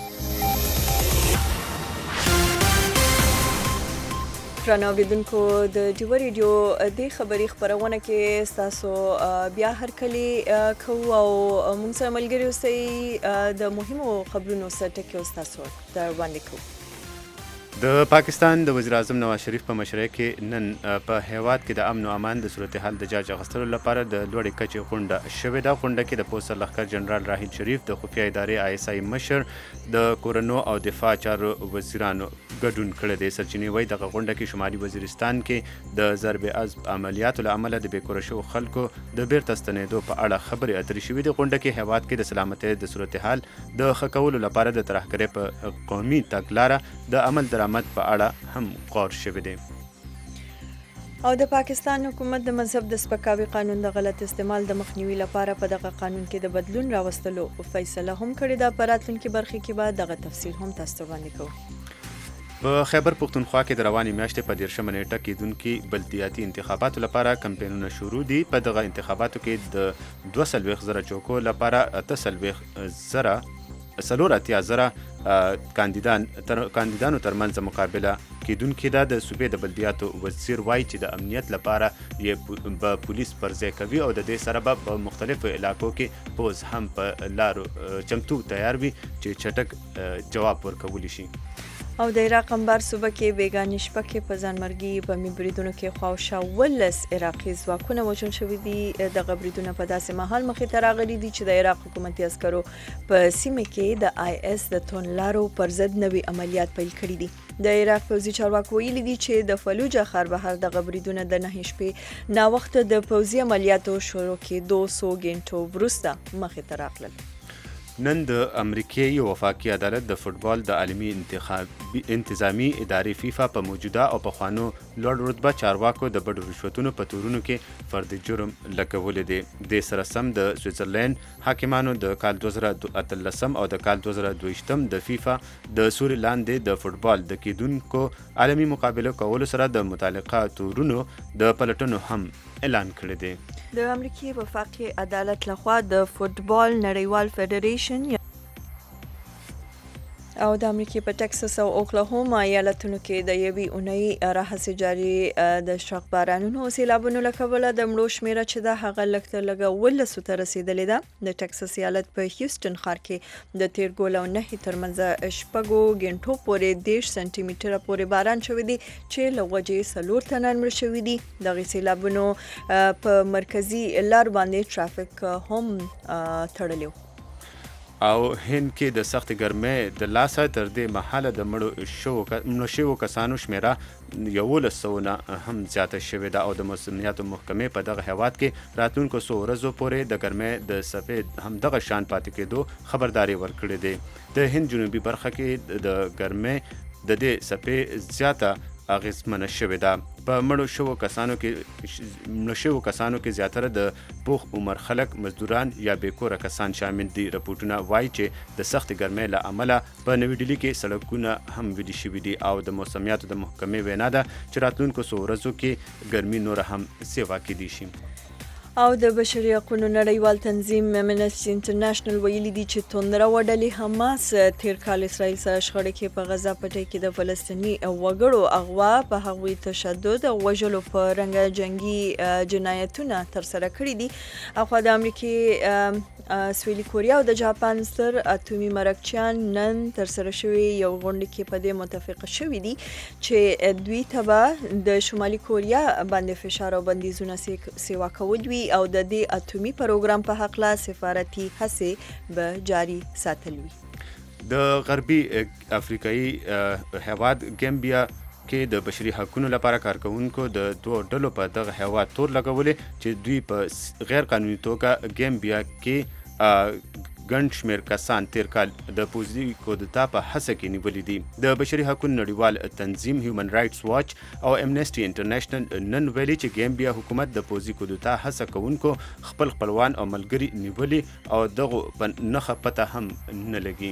ګرانو اوریدونکو د ډیو ریډیو د خبري خبرونه کې تاسو بیا هر کلی کوو او موږ سره ملګري اوسئ. د مهمو خبرونو سره ټکي تاسو ته وړاندې کوو. د پاکستان د وزیر اعظم نواز شریف په مشرۍ کې نن په هیواد کې د امن او امان د صورتحال د جاج اخیستلو لپاره د لوړې کچې غونډه شوې ده. غونډه کې د پوسټ لښکر جنرال راحیل شریف، د خفیه ادارې ISI مشر، د کورونو او دفاع چارو وزیرانو ګډون کړی دی. سرچینې وایي دغه غونډه کې شمالي وزیرستان کې د ضرب عضب عملیاتو له امله د بېکوره شوو خلکو د بیرته ستنېدو په اړه خبرې اترې شوې دي. غونډه کې هیواد کې د سلامتۍ د صورتحال د ښه کولو لپاره د ترهګرۍ په قومي تګلاره د عمل درآمد په اړه هم غور شوی دی. او د پاکستان حکومت د مذهب د سپکاوي قانون د غلط استعمال د مخنیوي لپاره په دغه قانون کې د بدلون راوستلو فیصله هم کړې ده. په راتلونکي برخه کې به دغه تفصیل هم تاسو ته وړاندې کوو. په خیبر پښتونخوا کې د روانې میاشتې په 13 نیټه کېدونکي بلدیاتي انتخاباتو لپاره کمپینونه شروع دي. په دغه انتخاباتو کې د 240,000 چوکو لپاره 480,000 کاندیدانو ترمنځ مقابله کېدونکې ده. د صوبې د بلدیاتو وزیر وایي چې د امنیت لپاره یې به پولیس پر ځای کوي او د دې سره به په مختلفو علاقو کې پوز هم په لارو چمتو تیار وي چې چټک جواب ورکولی شي. او د عراق انبار صوبه کې بیګانې شپه کې په ځانمرګي بمي بریدونو کې خواوشا 19 عراقي ځواکونه وژل شوي دي. دغه بریدونه په داسې مهال مخې ته راغلي دي چې د عراق حکومتي عسکرو په سیمه کې د IS د توندلارو پر ضد نوي عملیات پیل کړي دي. د عراق پوځي چارواکو ویلي دي چې د فلوجه ښار بهر دغه بریدونه د 9 شپې ناوخته د پوځي عملیاتو شروع کېدو 200 غنټو وروسته مخې ته راغلل. نن د امریکې یو وفاقي عدالت د فوټبال د عالمي انتظامی ادارې فیفا په موجوده او پخوانو لوړ رتبه چارواکو د بډو رشوتونو په تورونو کې فرد جرم لګولی دی. د سره سم د سویټزرلینډ حاکمانو د کال 2013 او د کال 2022 د فیفا د سوري لاندې د فوټبال د کېدونکو عالمي مقابله کولو سره د متعلقه تورونو د پلټنو هم اعلان کړی دی. د امریکای وفاقي عدالت لخوا د فوټبال نړیوال فدریشن او د امریکای په ټکساس او اوکلاهوما ایالتونو کې د یوې اونۍ راهیسې جاري د شرق بارانونو او سیلابونو له کبله د مړو شمېره چې ده هغه لږ تر لږه 19 ته رسېدلې ده. د ټکساس ایالت په هیوسټن ښار کې د تیر ګول او نهي ترمنځ شپږو غنټو پورې 10 سانتي میټره پورې باران شوی دی چې له وجې 4 تنان مړه شوي دي. دغه سیلابونو په مرکزي لار باندې ټرافیک هم تړلی و. او هند کې د سخت ګرمۍ د لاسه تر دې مهاله د مړو شوو کسانو شمیره 1100 نه هم زیاته شوې ده او د موسمیاتو محکمې په دغه هیواد کې راتلونکو 100 ورځو پورې د ګرمۍ د څپې هم دغه شان پاتې کېدو خبرداري ورکړې ده. د هند جنوبي برخه کې د ګرمۍ د دې څپې زیاته اغیزمنه شوې ده. په مړو شوو کسانو کې زیاتره د پوخ عمر خلک، مزدوران یا بیکوره کسان شامل دي. رپورټونه وایي چې د سخت ګرمۍ له امله په نوې ډیلي کې سړکونه هم ویلي شوي دي او د موسمیاتو د محکمې وینا ده چې راتلونکو 100 ورځو کې ګرمي نوره هم سیوا کېدی شي. او د بشري حقوقو نړیوال تنظیم امنسټي انټرنیشنل ویلي دي چې توندره وډلې حماس تیر کال اسرائیل سره شخړه کې په غزا پټي کې د فلسطیني وګړو اغوا په هغوی تشدد او وژلو په رنګ جنگي جنایتونه تر سره کړي دي. اخوا د امریکای سویلي کوریا او د جاپان ستر اټومي مرکچیان نن تر سره شوی یو غونډه کې په دې متفق شوي دي چې دوی ته د شمالي کوریا باندې فشار او بندیزونه سیوا کول وي او د دې اټومي پروګرام په حق لا سفارتي هڅې به جاري ساتل وي. د غربي افریقایي هیواد ګامبیا کې د بشري حقوقو لپاره کارکونکو د دوه ډلو په دغه هیواد تور لګولې چې دوی په غیر قانوني توګه ګامبیا کې ګڼ شمېر کسان تیر کال د پوځي کودتا په هڅه کې نیولي دي. د بشري حقوقو نړیوال تنظیم هیومن رائټس واچ او امنسټي انټرنیشنل نن ویلي چې ګامبیا حکومت د پوځي کودتا هڅه کوونکو خپل خپلوان او ملګري نیولي او دغه په نښه پته هم نه لګي.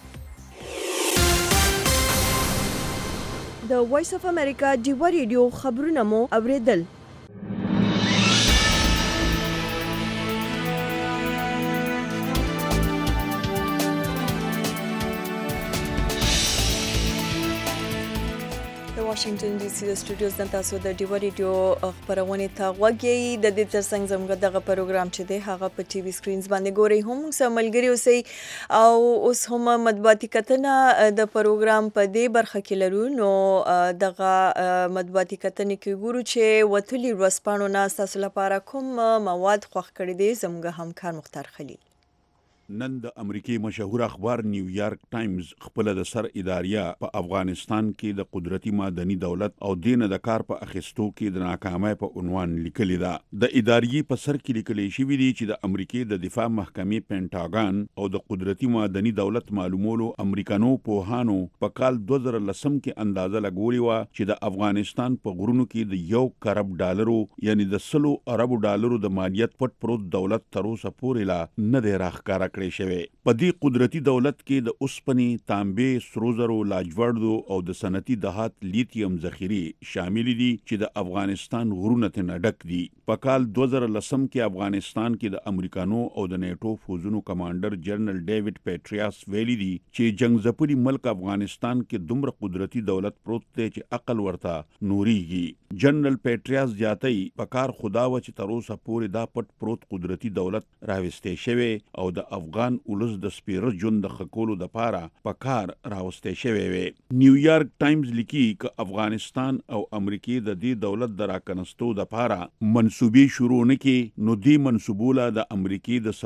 د وایس اف امریکا ډیوا ریډیو خبرونه مو اوریدل. واشنگټن ډي سي د سټوډیوز نه تاسو د ډیوا ریډیو خبرونه ته غوږی. د دې ترڅنګ زموږ دغه پروګرام چې دی هغه په ټي وي سکرینز باندې ګورئ هم سم ملګری اوسئ او اوس هم مطبوعاتي کتنه د پروګرام په دې برخه کې لرو. نو دغه مطبوعاتي کتنې کې ګورو چې وتلي ورځپاڼو نه تاسو لپاره کوم مواد خوښ کړی دی زموږ همکار مختار خلیل. نن د امریکای مشهور اخبار نیویارک ټایمز خپل د سر اداریه په افغانستان کې د قدرتي مادني دولت او دین د کار په اخیستو کې د ناکامۍ په عنوان لیکلی ده. د اداریې په سر کې لیکل شوی دی چې د امریکای د دفاع محکمې پینټاګان او د قدرتي مادني دولت معلومولو امریکانو پوهانو په کال 2010 کې اندازه لګولې و چې د افغانستان په غرونو کې د 1 کروڑ ډالرو یعنی د 100 اربو ډالرو د مالیت پټ پروت دولت تر اوسه پورې لا نه دی راښکاره کړی شوی. په دې قدرتي دولت کې د اوسپنې، تانبې، سرو زرو، لاجوردو او د صنعتي دهات لیتیم ذخیرې شامل دي چې د افغانستان غرونه ته ډک دي. په کال 2010 کې افغانستان کې د امریکانو او د نیټو فوزونو کمانډر جنرال ډیوډ پیټریاس ویلي دي چې جنگ ځپلي ملک افغانستان کې دومره قدرتي دولت پروت دی چې عقل ورته نوريږي. جنرال پیټریاس زیاتای په کار خدا و چې تر اوسه پورې دا پټ پروت قدرتي دولت راوستې شوی او د افغان ولس د سپیره جون د خکولو د پاره په کار راوستې شوی وي. نیویارک ټایمز لیکي چې افغانستان او امریکای د دې دولت د راکنستو د پاره منسوبې شروع نه کې نو دې منسوبوله د امریکای د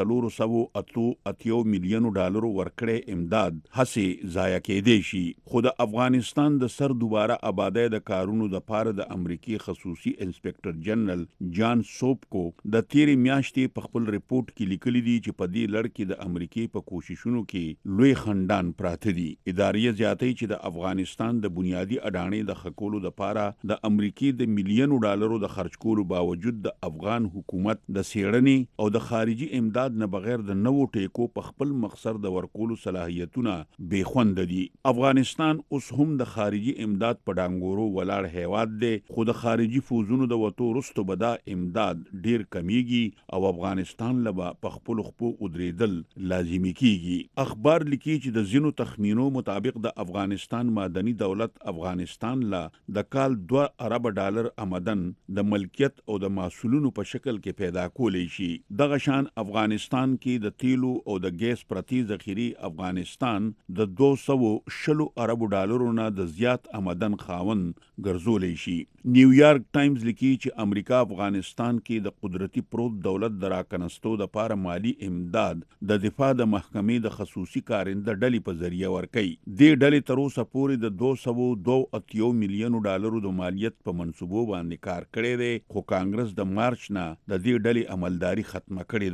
380 میلیون ډالرو ورکړې امداد هڅه ضایع کېدې شي. خو د افغانستان د سر دوباره آبادی د کارونو د پاره د امریکای خصوصي انسپکټر جنرال جان سوپکو د تیرې میاشتې په خپل ریپورت کې لیکلي دي چې په دې لړ کې د امریکای په کوششونو کې لوی خندان پراته دي. ادارې زیاتې چې د افغانستان د بنیادی اډانې د خکولو د پاره د امریکای د میلیونو ډالرو د خرج کولو باوجود د افغان حکومت د سیړنې او د خارجي امداد نه بغیر د نوو ټیکو په خپل مقصد د ورکولو صلاحیتونه بې خوند دي. افغانستان اوس هم د خارجي امداد په ډانګورو ولاړ هیواد دی خو د خارجي فوزونو د وټو رستو به دا امداد ډیر کمیږي او افغانستان لبا په خپل خپو ودریدل لازمي کیږي. اخبار لیکي چې د زینو تخمینو مطابق د افغانستان مادني دولت افغانستان لا د کال 2 ارب ډالر آمدن د ملکیت او د محصولونو په شکل کې پیدا کولی شي. دغه شان افغانستان کې د تیلو او د ګیس پرتی ذخیره افغانستان د 260 ارب ډالرو نه د زیات آمدن خاون ګرځولی شي. نیویارک ټایمز لیکي چې امریکا افغانستان کې د قدرتي پروت دولت د راکنستو د پاره مالی امداد د دفاع د محکمې د خصوصي کارنده ډلې په ذریعہ ورکړي. دې ډلې تر اوسه پورې د 282 میلیون ډالرو د مالیت په منصوبو باندې کار کړی دی خو کانګرس د مارچ نه د دې ډلې عملداري ختمه کړې ده.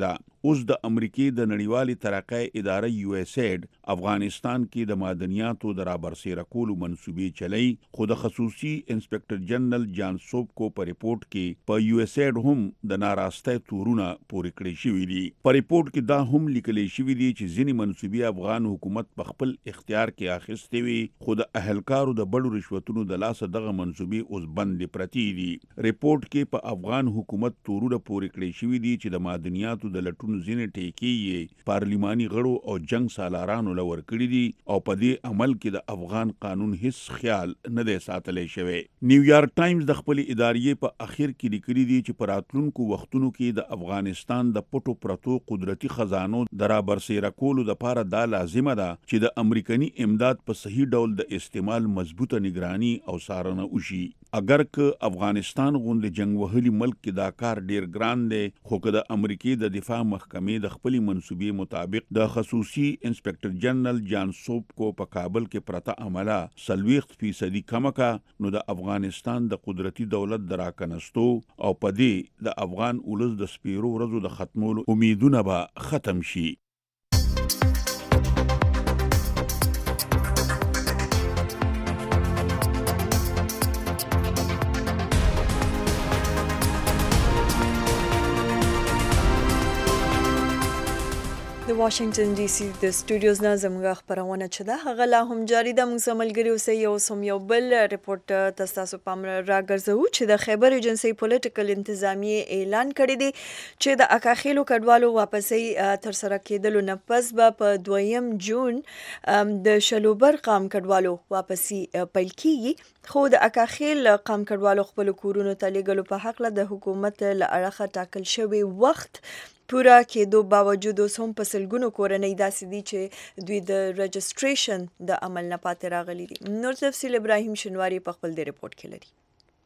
اوس د امریکای د نړیوالې ترقۍ اداره USAID افغانستان کې د معدنیاتو د رابرسېره کولو منصوبې چلی، خو د خصوصي انسپکټر جنرال جان سوبکو په ریپورت کې په USAID هم د ناراستۍ تورونه پورې کړی شوي دي. په ریپورت کې دا هم لیکلی شوي دي چې ځینې منصوبې افغان حکومت په خپل اختیار کې اخیستې وي، خو د اهلکارو د بډو رشوتونو د لاسه دغه منصوبې اوس بندې پرتې دي. ریپورت کې په افغان حکومت تورونه پورې کړی شوي دي چې د معدنیاتو د لټون ځینې ټیکې یې پارلیماني غړو او جنگ سالارانو له ورکړي دي او په دې عمل کې د افغان قانون هیڅ خیال نه دی ساتلی شوی. نیویارک ټایمز د خپل ادارې په اخر کې لیکلي دي چې په راتلونکو وختونو کې د افغانستان د پټو پرتو قدرتي خزانو د رابرسېره کولو لپاره دا لازمه ده چې د امریکایي امداد په صحیح ډول د استعمال مضبوطه نگرانی او څارنه وشي. اگر که افغانستان غوندې جنگ وهلي ملک کې دا کار ډیر ګران دی، خو که د امریکای د دفاع محکمې د خپل منصوبې مطابق د خصوصي انسپکټر جنرال جان سوبکو په کابل کې پرته عمله 40% کمه کا، نو د افغانستان د قدرتي دولت د راکنستو او په دې د افغان ولس د سپیرو ورځو د ختمولو امیدونه به ختم شي. د واشنگټن ډي سي د سټوډیوز نه زموږ خبرونه چې ده هغه لا هم جاری ده. موږ سره ملګري اوسئ. یو بل رپورټ تاسو پام راګرځو چې د خیبر ایجنسي پولیټیکل انتظامیه اعلان کړی دی چې د اکاخیلو کډوالو واپسۍ تر سره کېدلو نه پس به په 2 جون د شلوبر قام کډوالو واپسي پیل کیږي، خو د اکاخیل قام کډوالو خپل کورونو ته لیږلو په حق له حکومت له اړخه ټاکل شوی وخت پورا کېدو باوجود اوس هم په سلګونو کورنۍ داسې دي چې دوی د رجسټریشن د عمل نه پاتې راغلي دي. نور تفصیل ابراهیم شنواری په خپل د ریپورت کې لري.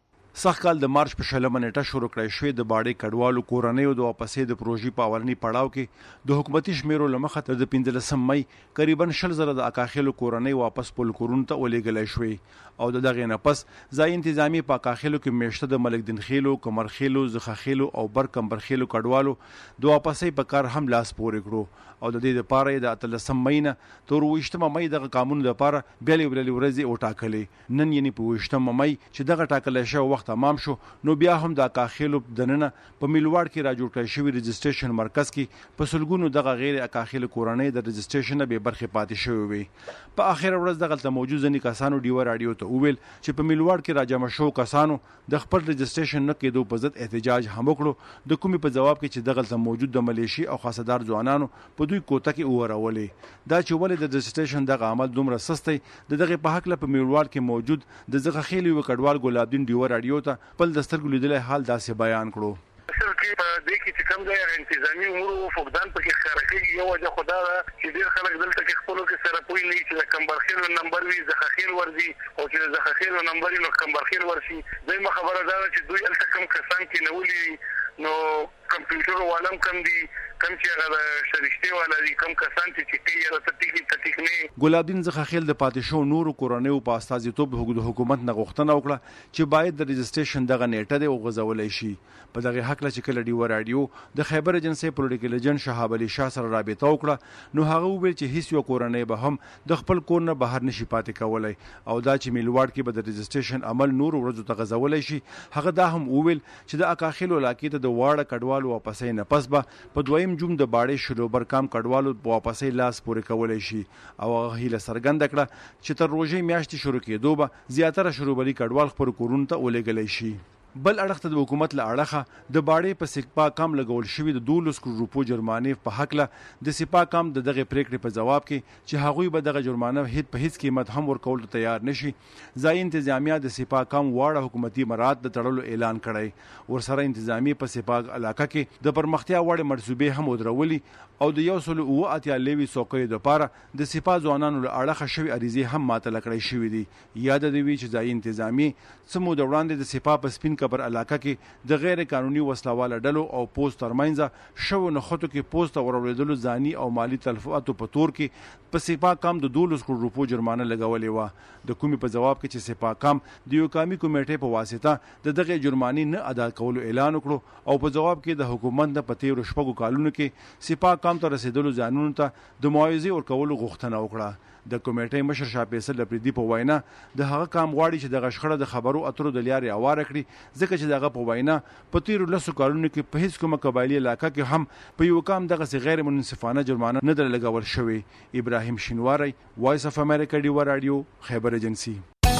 سږکال د مارچ په 20 نیټه شروع کړی شوی د باډي کډوالو کورنیو د واپسې د پروژې په اولنی پړاو کې د حکومتي شمیرو لمخه تر د 15 مئی تقریبا 100,000 د اکاخیلو کورنۍ واپس پول کورونو ته ولېږل شوی او دغه نه پس ځای انتظامی په اکاخیلو کې میشته د ملک دین خیلو، کمرخیلو، زخخیلو او برکمبرخیلو کډوالو د واپسې په کار هم لاس پورې کړو او د دې لپاره د 13 مئی نه تر 28 مئی دغه قانون لپاره بیلې ورځې وټاکلې. نن یعنی په 28 مئی چې دغه ټاکل شوی وخت تمام شو، نو بیا هم د اکاخیلو دننه په میلواړ کې راجوړ کړی شوی رجسټریشن مرکز کې په سلګونو دغه غیر اکاخیلو کورنۍ د رجسټریشن به برخه پاتې شوی وي. په اخر ورځ دغه موجود ځنی کسانو ډیو رادیو ته وویل چې په میلواړ کې راجمع شو کسانو د خپل رجسټریشن نه کېدو په ضد احتجاج هم وکړو، د کومې په جواب کې چې دغه موجود د ملیشي او خاصدار ځوانانو په دوی کوټه کې اورولې. دا چې ولې د رجسټریشن دغه عمل دومره سست دی، دغه په حق له په میلواړ کې موجود د زغخیل یو کډوال ګلابدین ډیو رادیو ته خپل د سترګو لیدلې حال داسې بیان کړو. اصل کې په دې کې چې کوم ځای انتظامی امور فقدان پکې خارخي یو وجه خدا چې ډیر خلک دلته کې خپلو کې سره پوي نه چې د کمبرخیل نمبر وي زخخیل ورځي او چې د زخخیل نمبر نو کمبرخیل ورشي. دوی خبره ده چې دوی الته کم کسان کې نولي نو کمپیوټر والم کم دي، کم چې هغه شریشته والا دي، کم کسان چې ټیګي را تټیګي نه. ګلابدین زخخیل د پاتې شو نورو کورنیو په استازیتوب د حکومت نه غوښتنه وکړه چې باید د رجسټریشن دغه نیټه د غوځولای شي. په دغه حق له چې کله ډیو رادیو د خیبر ایجنسي پولیټیکل ایجنټ شهاب علي شاه سره رابطه وکړه، نو هغه وویل چې هیڅ یو کورنۍ به هم د خپل کور نه بهر نشي پاتې کولای او دا چې میلواړ کې به د رجسټریشن عمل نور ورځو ته غځولای شي. هغه دا هم وویل چې د اکاخیلو علاقې ته د واړه کډوالو واپسې نه پس به په 2 جون د باډي شلوبر کام کډوالو واپسې لاس پورې کولای شي او هغه هیله څرګنده کړه چې تر روژې میاشتې شروع کېدو به زیاتره شلوبري کډوال خپل کورونو ته ولېږلی شي. بل اړخ ته د حکومت له اړخه د باډي په سپا کام لګول شوی د 12 کروڑ روپو جرمانې په حق له د سپا کام دغه پریکړې په جواب کې چې هغوی به دغه جرمانه په هیڅ قیمت هم ورکول تیار نشي. ځای انتظامیه د سپا کام واړه حکومتي مراد د تړلو اعلان کړی، ورسره انتظامی په سپا علاقه کې د پرمختیا وړ منصوبې هم ودرولي او د 180 څوکۍ لپاره د سپا ځوانانو له اړخه شوی عریضې هم ماته لکړې شوې دي. یاد دی چې ځای انتظامی سمو د وړاندې د سپا په سپین سیند کبر علاقه کې د غیر قانوني وسلواله ډلو او پوسټ ترمنځ شو نخښتو کې پوسټ ورولېدلو ځاني او مالی تلفاتو په تور کې په سپاکام د 12 کروڑ روپو جرمانه لګولې و د کومي په جواب کې چې سپاکام د یو قومي کمیټې په واسطه د دغه جرمانې نه ادا کولو اعلان وکړو او په جواب کې د حکومت د پته رشپګو کالونو کې سپاکام ته رسیدلو ځانونو ته د معاوضې ورکولو غوښتنه وکړه د کمیټې مشر شاه فیصل لپریدي په وینا د هغه کام غواړي چې د غشخړه د خبرو اترو د لیارې اواره کړي ځکه چې دغه په وینا په تیرو 10 کالونو کې په هیڅ کومه قبایلی علاقه کې هم په یو کام دغه غیر منصفانه جرمانه نه در لګول شوی. ابراهیم شینواری، وایس اف امریکا ډیو رادیو، خیبر ایجنسی.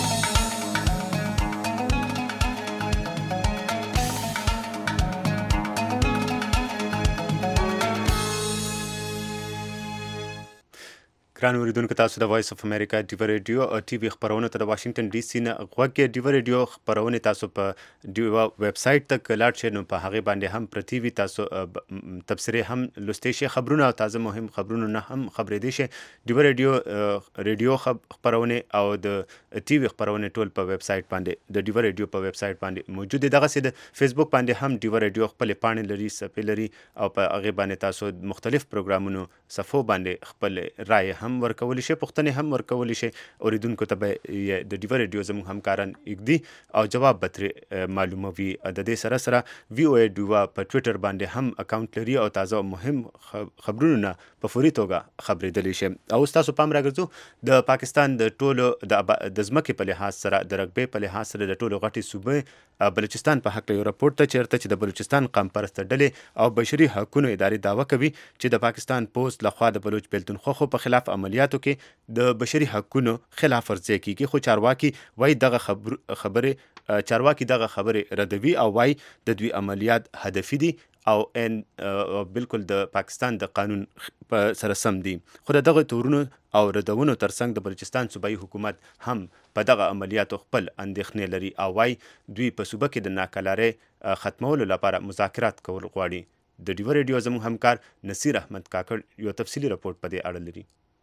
ګران اوریدونکو، تاسو د وایس اف امریکا ډیو رادیو او ټي وي خبرونه ته د واشنگټن ډي سي نه غوږ کې. ډیو رادیو خبرونه تاسو په ډیو ویب سټ ته لاړ شئ نو په هغه باندې هم پر ټي وي تاسو تبصره هم لوستئ شئ، خبرونه او تازه مهم خبرونه نه هم خبرېدئ شئ. ډیو رادیو خبرونه او د ټي وي خبرونه ټول په ویب سټ باندې د ډیو رادیو په ویب سټ باندې موجود دي. دغه سي د فیسبوک باندې هم ډیو رادیو خپل پاڼې لري، صفحه لري او په هغه باندې تاسو مختلف پروګرامونو صفو باندې خپل رائے هم ورکول شي، پوښتنې هم ورکول شي. اوریدونکو ته به د ډیو رادیو زموږ همکاران اګدي او جواب به معلوموي. د دې سره سره وی او ای ډیوا په ټویټر باندې هم اکاونټ لري او تازه مهم خبرونه په فوري توګه خبرېدلی شي. او تاسو پام راګرځو د پاکستان د ټولو د ځمکې په لحاظ سره د رقبې په لحاظ سره د ټولو غټي صوبې بلوچستان په حق یو راپورټ ته چیرته چې د بلوچستان قوم پرسته ډلې او بشري حقوقو ادارې دعوه کوي چې د پاکستان پوسټ لخوا د بلوچ پښتونخوا په خلاف عملیاتو کې د بشري حقوقو خلاف ورزي کیږي. خو چارواکي وایي دغه خبره ردوي او وایي د دوی عملیات هدفي دي او بالکل د پاکستان د قانون سره سم دي. خو دغه تورونو او ردونو ترڅنګ د بلوچستان صوبایي حکومت هم په دغه عملیاتو خپل اندېښنې لري او وایي دوی په صوبه کې د ناکلارۍ ختمولو لپاره مذاکرات کول غواړي. د ډیو رادیو زموږ همکار نصیر احمد کاکړ یو تفصیلي راپورټ په دې اړه لري.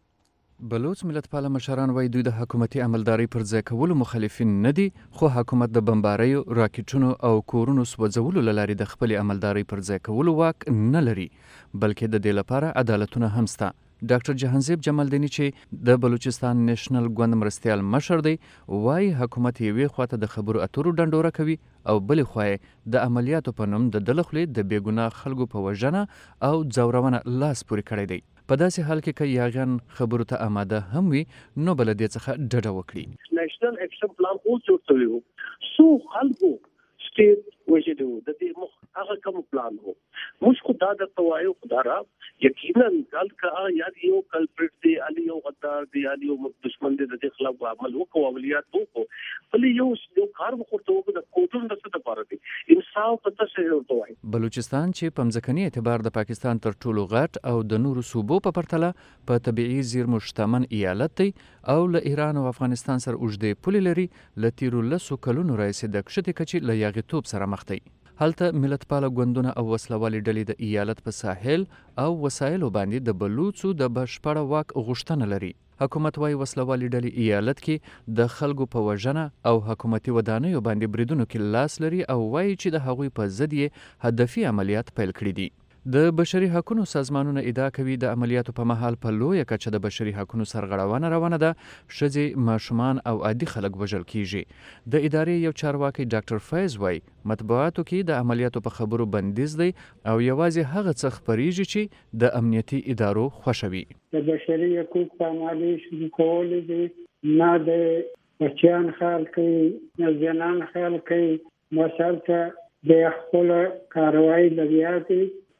بلوچ ملتپاله مشران وایي دوی د حکومتي عملدارۍ پر ځای کولو مخالفین نه دي، خو حکومت د بمباریو، راکټونو او کورونو سوځولو له لارې د خپلې عملدارۍ پر ځای کولو واک نه لري، بلکې د دې لپاره عدالتونه هم شته. ډاکټر جهانزیب جمالدیني چې د بلوچستان نیشنل ګوند مرستیال مشر دی وایي حکومت یوې خواته د خبرو اترو ډنډوره کوي او بلې خوا یې د عملیاتو په نوم د ده له خولې د بېګناه خلکو په وژنه او ځورونه لاس پورې کړی دی. په داسې حال کې که یاغیان خبرو ته آماده هم وي نو به له دې څخه ډډه وکړي. نیشنل اکشن پلان اوس جوړ شوی و، څو خلکو سټیټ وژلي وو، د دې مخ هغه کوم پلان و. موږ خو دا درته وایو خدا را یقینا دلته یا یو کلپریټ دی، علي یو غدار دی، علي یو دشمن دی، د دې خلاف عمل وکړو، عملیات وکړو، بلې یو کار وکړو د کوټونو د څه لپاره دی انصاف پته شي ورته وایي. بلوچستان چې په ځمکني اعتبار د پاکستان تر ټولو غټ او د نورو صوبو په پرتله په طبیعي زیرمو شتمن ایالت دی او له ایران او افغانستان سره اوږدې پولې لري، له تیرو 10 کلونو راهیسې د کښتې کچې له یاغیتوب سره مخ دی. هلته ملتپاله ګوندونه او وسلوالې ډلې د ایالت په ساحل او وسایلو باندې د بلوڅو د بشپړه واک غوښتنه لري. حکومت وايي وسلوالې ډلې ایالت کې د خلکو په وژنه او حکومتي ودانیو باندې بریدونو کې لاس لري او وايي چې د هغوی په ضد یې هدفي عملیات پیل کړي دي. د بشري حقوقو سازمانونه ادعا کوي د عملیاتو په مهال په لویه کچه د بشري حقوقو سرغړونه روانه ده، ښځې، ماشومان او عادي خلک وژل کیږي. د ادارې یو چارواکي ډاکټر فیض وايي مطبوعاتو کې د عملیاتو په خبرو بندیز دی او یوازې هغه څه خپریږي چې د امنیتي ادارو خوښوي. د بشري حقوقو پامالي شروع کول دي، نه د بچیان خیال کوي، نه زنان خیال کوي، مثلا د خپل کاروایی لګیا دي.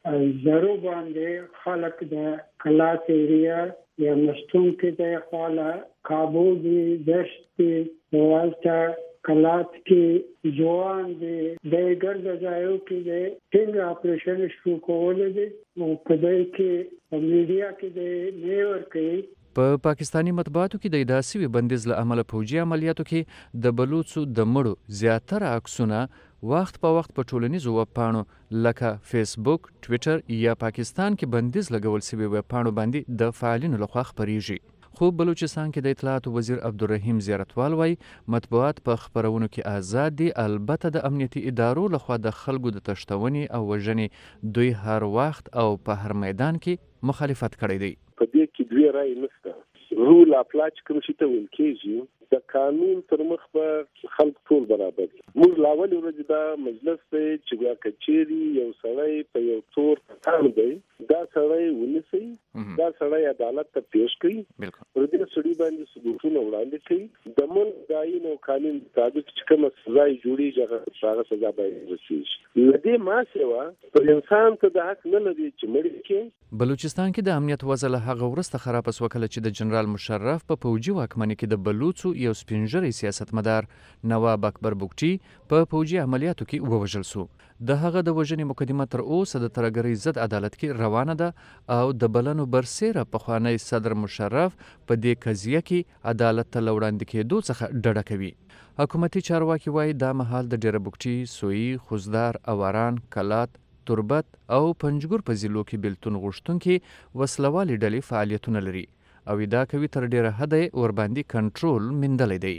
زرو باندې خلق د کلات ایریا یا مستون کې د خاله کابو دی، دشت دی، والتا کلات کې جوان دی، د ګرد ځایو کې د ټینګ اپریشن شروع کول دي او په دې کې میډیا کې د نیور کوي. په پاکستانی مطبوعاتو کې د ادعا شوي بندیز له امله پوجي عملیاتو کې د بلوڅو د مړو زیاتره عکسونه وخت په وخت په ټولنیزو ویبپاڼو لکه فیسبوک، ټویټر یا پاکستان کې بندیز لګول شوي ویبپاڼو باندې د فعالینو لخوا خپریږي. خو بلوچستان کې د اطلاعات وزیر عبدالرحیم زیارتوال وایي مطبوعات په خپرونو کې آزاد دي، البته د امنیتي ادارو لخوا د خلکو د تشتونې او وژنې دوی هر وخت او په هر میدان کې مخالفت کړی دی. په دې کې دوی رائے نشته، رول اپلاچ کوم شي ته ویل کېږي د قانون تر مخ په خلک ټول برابر دي. موږ لاول ورځ دا مجلس دی چې وا کچېری یو سړی په یو تور تان دی، دا سړی ونیسي، دا سړی عدالت ته پیش کړي، پر دې سړي باندې ثبوتونه وړاندې کړي، د ملک د آئین او قانون مطابق چې کومه سزا جوړیږي هغه سزا باید ورسیږي. لدې ما سیوا پر انسان ته د حق نه لري چې مړ کې. بلوچستان کې د امنیت وضع له هغه وروسته خراب وکړه چې د جنرال مشرف په پوجي واکمنۍ کې د بلوڅو یو سپینږیری سیاستمدار نواب اکبر بوکچي په پوجي عملیاتو کې ووژل شو. د هغه د وژنې مقدمه تر اوسه د ترهګرۍ ضد عدالت کې روانه ده او د بلنو برسیره پخوانی صدر مشرف په دې قضیه کې عدالت ته وړاندې کېدو څخه ډډه کوي. حکومتي چارواکي وایي دا مهال د ډیره بوکچي، سویي، خوزدار، اواران، کلات، تربت او پنجګور په ضلعو کې بیلتون غوښتونکي وسلوالې ډلې فعالیتونه لري او ادعا کوي تر ډیره حده ورباندې کنټرول موندلی دی.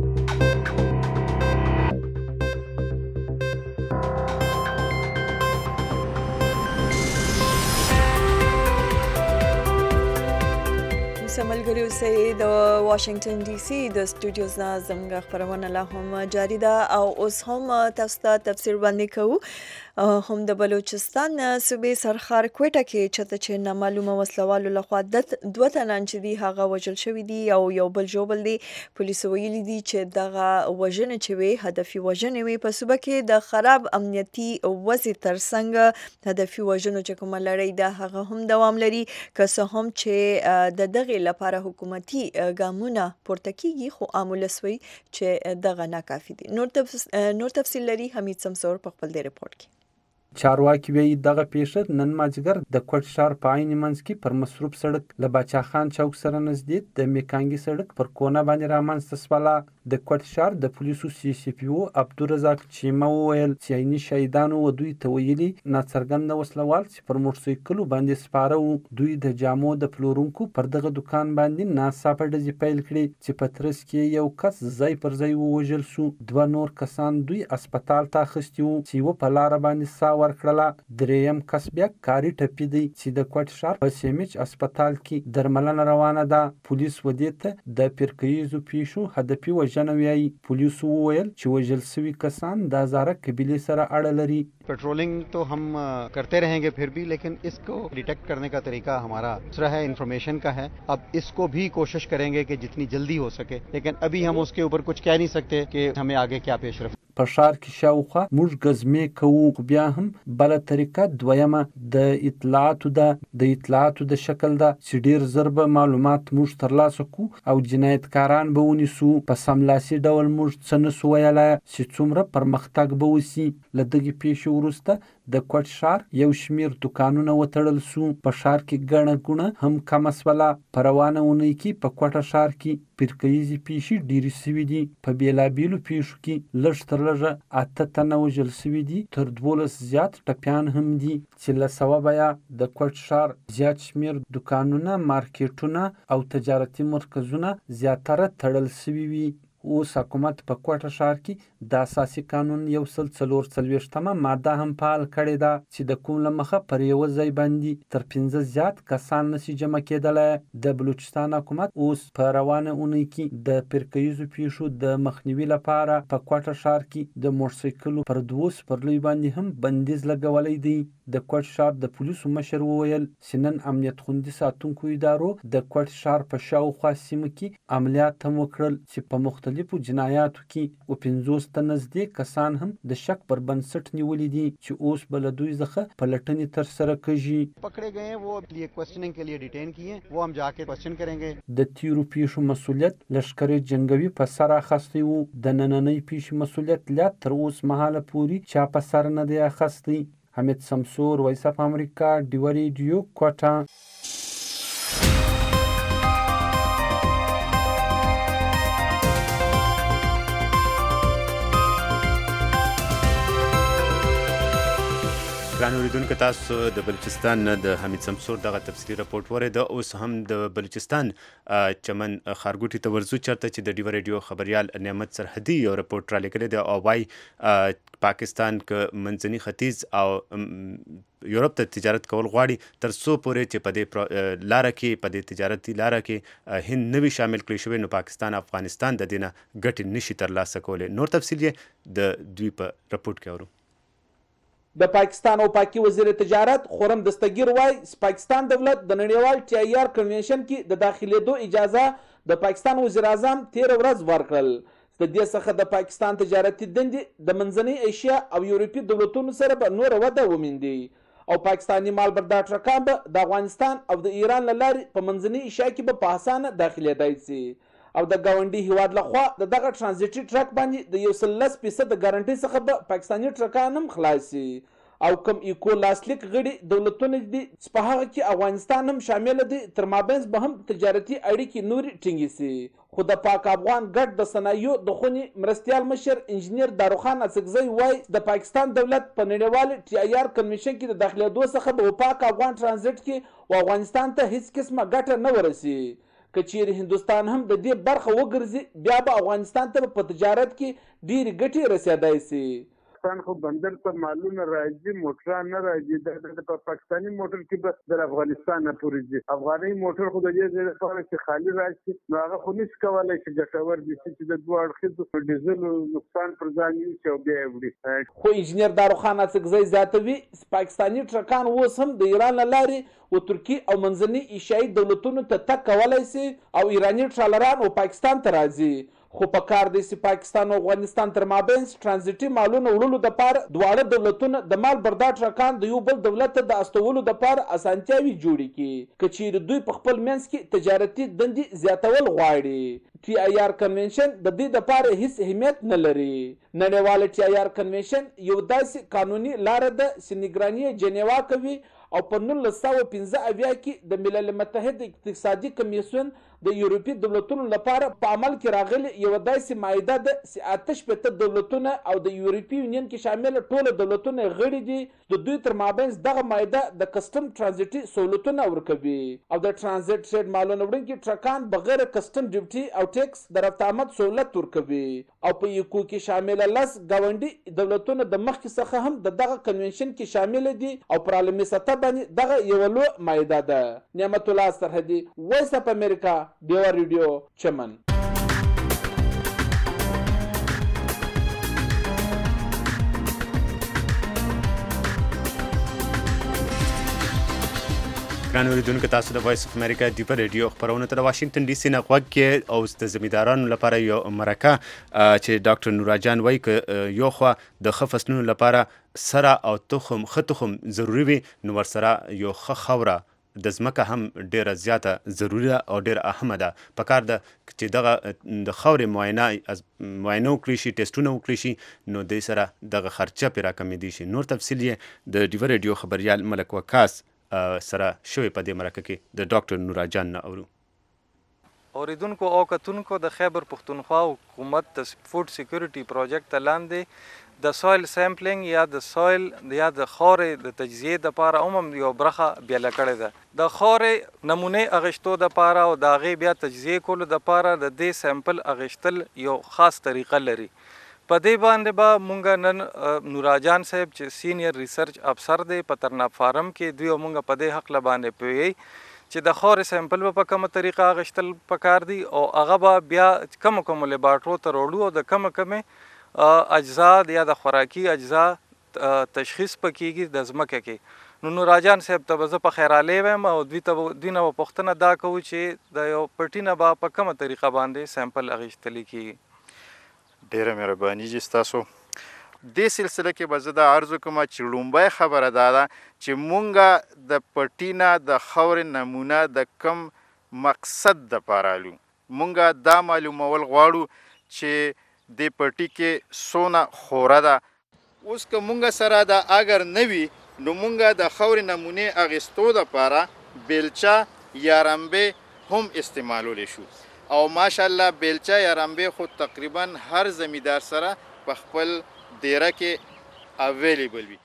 ملګري اوسئ د واشنگټن ډي سي د سټوډیوز نه زموږ خپرونه لا هم جاري ده او اوس هم تاسو ته تفسیر باندې کوو. هم د بلوچستان صوبې سرخار کوټه کې چې نامعلومه وسلوالو لخوا دوه تنان چې دي هغه وژل شوي دي او یو بل ژوبل دي. پولیسو ویلي دي چې دغه وژنې چې وي هدفي وژنې وي. په صوبه کې د خراب امنیتي وضع ترڅنګ هدفي وژنو چې کومه لړۍ ده هغه هم دوام لري، که څه هم چې د دغې لپاره حکومتي ګامونه پورته کیږي، خو عام ولس وایي چې دغه ناکافي دي. نور تفصیل لري حمید سمسور په خپل دې رپورټ کې. چارواکي وایي دغه پیښه نن مازدیګر د کوټ ښار په عین منځ کې پر مصروف سړک له باچا خان چوک سره نږدې د میکانګي سړک پر کونه باندې رامنځته شوله. د کوټ ښار د پولیسو سی سی پی او عبدالرزاق چیمه وویل چې عیني شهیدانو و دوی ته ویلي ناڅرګنده وسلوال چې پر موټرسایکلو باندې سپاره وو دوی د جامو د پلورونکو پر دغه دکان باندې ناڅاپه ډزې پیل کړې چې په ترڅ کې یو کس ځای پر ځای ووژل شو. دوه نور کسان دوی اسپتال ته اخیستي وو چې یوه په لاره باندې ساه ورکړله. دریم کس بیا کاري ټپي دی چې د کوټ ښار په سیمچ اسپتال کې درملنه روانه ده. پولیس ودې ته د فرقیزو پیښو هدفي وژنه وایي. پولیسو وویل چې وژل شوي کسان د هزاره قبیلې سره اړه لري. पेट्रोलिंग तो हम करते रहेंगे फिर भी, लेकिन इसको डिटेक्ट करने का तरीका हमारा दूसरा है, इन्फॉर्मेशन का है. अब इसको भी कोशिश करेंगे कि जितनी जल्दी हो सके, लेकिन अभी हम उसके ऊपर कुछ कह नहीं सकते कि हमें आगे क्या पेशरफ्त. په ښار کې شاوخوا موږ ګزمې کوو، خو بیا هم بله طریقه دویمه د اطلاعاتو ده. د اطلاعاتو د شکل ده چې ډیر زر به معلومات موږ ترلاسه کړو او جنایتکاران به ونیسو. په سملاسي ډول موږ څه نسو ویلی چې څومره پرمختګ به وسي. له دغې پیښې وروسته د کوټ ښار یو شمیر دکانونه وتړل سو. په ښار کې ګڼه ګوڼه هم کمه سوله. په روانه اونۍ کې په کوټه ښار کې فرقیزې پیښې ډېرې سوي دي. په بېلابېلو پیښو کې لږ تر لږه 8 تنه وژل سوي دي، تر 12 زیات ټپیان هم دي چې له سببه یې د کوټ ښار زیات شمیر دکانونه، مارکیټونه او تجارتي مرکزونه زیاتره تړل سوي وي. اوس حکومت په کوټه ښار کې د اساسي قانون 144 ماده هم فعال کړې ده چې د کوم له مخه پر یوه ځای باندې تر 15 زیات کسان نشي جمع کېدلی. د بلوچستان حکومت اوس په روانه اونۍ کې د فرقیزو پیښو د مخنیوي لپاره په کوټه ښار کې د موټرسایکلو پر 2 سپرلیو باندې هم بندیز لګولی دی. د کوټ ښار د پولیسو مشر وویل چې نن امنیت خوندي ساتونکو ادارو د کوټ ښار په شاوخوا سیمو کې عملیات هم وکړل چې په مختلفو جنایاتو کې 50 ته نږدې کسان هم د شک پر بنسټ نیولي دي چې اوس به له دوی څخه پلټنې ترسره کیږي. پکړے گئے وہ لیے کوېسچننګ کے لیے ډیټین کیے، وہ هم جا کے کوېسچن کریں گے. د تیرو پیښو مسولیت لشکري جنگوي په سر اخیستی وو. د نننۍ پیښې مسولیت لا تر اوس مهاله پورې چا په سر نه دی اخیستی. حمید سمسور، وایس اف امریکا، ډیوه ریډیو، کوټه. ګران اوریدونکو تاسو د بلوچستان د حمید سمسور دغه تفصیلي راپورټ ورید. اوس هم د بلوچستان چمن خارګوټي ته ورځو چرته چې د ډیو ریډیو خبريال نعمت سرحدي یو راپورټ را لیکلی دی او وايي پاکستان که منځني ختیځ او یورپ ته تجارت کول غواړي تر څو پورې چې په دې لاره کې په دې تجارتي لاره کې هند نوي شامل کړی شوی نو پاکستان افغانستان د دې نه ګټې نشي ترلاسه کولی. نور تفصیل یې د دوی په راپورټ کې اورو. د پاکستان او پاکي وزیر تجارت خورم دستگیر وای پاکستان دولت د نړیوال ټي آی آر کنونشن کې د داخليدو اجازه د پاکستان وزیر اعظم 13 ورځ ورکړل. د دې څخه د پاکستان تجارتي دندې د منځنۍ ایشیا او یورپي دولتونو سره به نور وده وموندي او پاکستاني مال بردار ټرکان به د افغانستان او د ایران له لارې په منځنۍ ایشیا کې به په اسانه داخليدای شي او د ګاونډي هیواد لخوا د دغه ترانزیټي ټرک باندې د 110% د ګارانټي څخه به پاکستاني ټرکان هم خلاص شي او کوم ایکو لاسلیک غړي دولتونه دي په هغه کې افغانستان هم شامل دي تر مابینځ به هم تجارتي اړیکې نورې ټینګې شي خو د پاک افغان ګډ د صنایعو د خونې مرستیال مشر انجینیر داروخان اڅکزی وایي د پاکستان دولت په نړیوال ټي آی آر کنونشن کې د داخلېدو څخه د پاک افغان ترانزیټ کې او افغانستان ته هیڅ قسمه ګټه نه ورسي. که چیرې هندوستان هم د دې برخه وګرځي بیا به افغانستان ته په تجارت کې ډېرې ګټې رسېدای شي. پاکستان خو بندر ته مالونه راځي موټران نه راځي د پاکستاني موټر کې به د افغانستان نه پورې ځي. افغاني موټر خو د دې لپاره چې خالي راشي نو هغه خو نشي کولی چې ګټور دي چې د دوه اړخیزو ډیزل نقصان پر ځان یوسي او بیا یې وړي. خو انجینیر داروخان اڅکزی زیاتوي پاکستاني ټرکان اوس هم د ایران له لارې و ترکیې او منځنۍ ایشیایي دولتونو ته تګ کولی شي او ایراني ټرالران و پاکستان ته راځي خو په کار دی چې پاکستان او افغانستان تر مابینځ ترانزیټي مالونه وړلو دپاره دواړه دولتونه د مال بردار ټرکان د یو بل دولت ته د استولو دپاره اسانتیاوې جوړې کړي که چیرې دوی په خپل منځ کې تجارتي دندې زیاتول غواړي. ټي آی آر کنونشن د دې دپاره هیڅ اهمیت نه لري. نړیواله ټي آی آر کنونشن یو داسې قانوني لاره ده چې نګراني یې جنیوا کوي او په 1915 کې د ملل متحد اقتصادي کمیسیون د یورپي دولتونو لپاره په عمل کې راغلي یو داسې معاهده ده چې 88 دولتونه او د یورپي یونین کې شامل ټول دولتونه غړي دي. د دوی تر مابینځ دغه معاهده د کسټم ترانزیټي سہولتونه ورکوي او د ترانزیټ ټریډ مالونه وړونکي ټرکان بغیر کسټم ډیوټي او ټیکس د رفت آمد سہولت ورکوي او په ایکو کې شامل 10 ګاونډي دولتونه د مخکې څخه هم د دغه کنونشن کې شامل دي او پر عالمي سطح باندې دغه یو لوی معاهده ده. نعمت الله سرحدي وایس اف امریکا ډیو ریډیو چمن. ګران اوریدونکو تاسو د وایس اف امریکا ډیو ریډیو خبرونه ته د واشنگټن ډي سي نه غوږ کې او د زمیندارانو لپاره یو مرکه چې ډاکټر نوراجان وایي که یو خوا د ښه فصلونو لپاره سره او ښه تخم ضروري وي نو ورسره یو ښه خاوره د ځمکه هم ډیره زیاته ضروري ده او ډیره اهمه ده. پکار ده چې دغه د خاورې معاینه وکړي شي ټیسټونه وکړي شي نو دې سره دغه خرچه پرې راکمېدی شي. نور تفصیل یې د ډیو ریډیو خبریال ملک وکاس سره شوی په دې مرکه کې د ډاکټر نوراجان نه اورو. اوریدونکو او کتونکو د خیبر پښتونخوا حکومت د فود سکیورټي پروجیکټ لاندې د سویل سیمپلینګ یا د سویل یا د خاورې د تجزیې دپاره هم یو برخه بیله کړې ده. د خاورې نمونې اغشتو دپاره او د هغې بیا تجزیې کولو دپاره د دې سیمپل اغشتل یو خاص طریقه لري. په دې باندې به مونږ نن نوراجان صاحب چې سینیر ریسرچ افسر دی په ترناب فارم کې دوی مونږ په دې حق باندې پوهیږي چې د خاورې سیمپل به په کومه طریقه اغشتل پکار دي او هغه به بیا کوم لیبارټرو ته راوړو او د کومې اجزا یا د خوراکي اجزا تشخیص پکېږي د ځمکه کې. نو نوراجان صاحب ته به زه په خیرالی وایم او دوی نه به پوښتنه دا کوو چې د یو پټي نه به په کومه طریقه باندې سیمپل اغشتلی کېږي. ډیره مهرباني جي ستاسو. دې سلسله کې به زه دا عرض وکړم چې لومبۍ خبره دا ده چې مونږ د پټي نه د خاورې نمونه د کم مقصد دپاره الو. مونږ دا معلومول غواړو چې د پټي کې څونه خوره ده. اوس که مونږ سره دا اگر نه وي نو مونږ د خاورې نمونې اخیستو دپاره بیلچه یا رمبې هم استعمالولی شو او ماشاءالله بیلچه یا رمبې خو تقریبا هر زمیندار سره په خپل دیره کې اویلیبل وي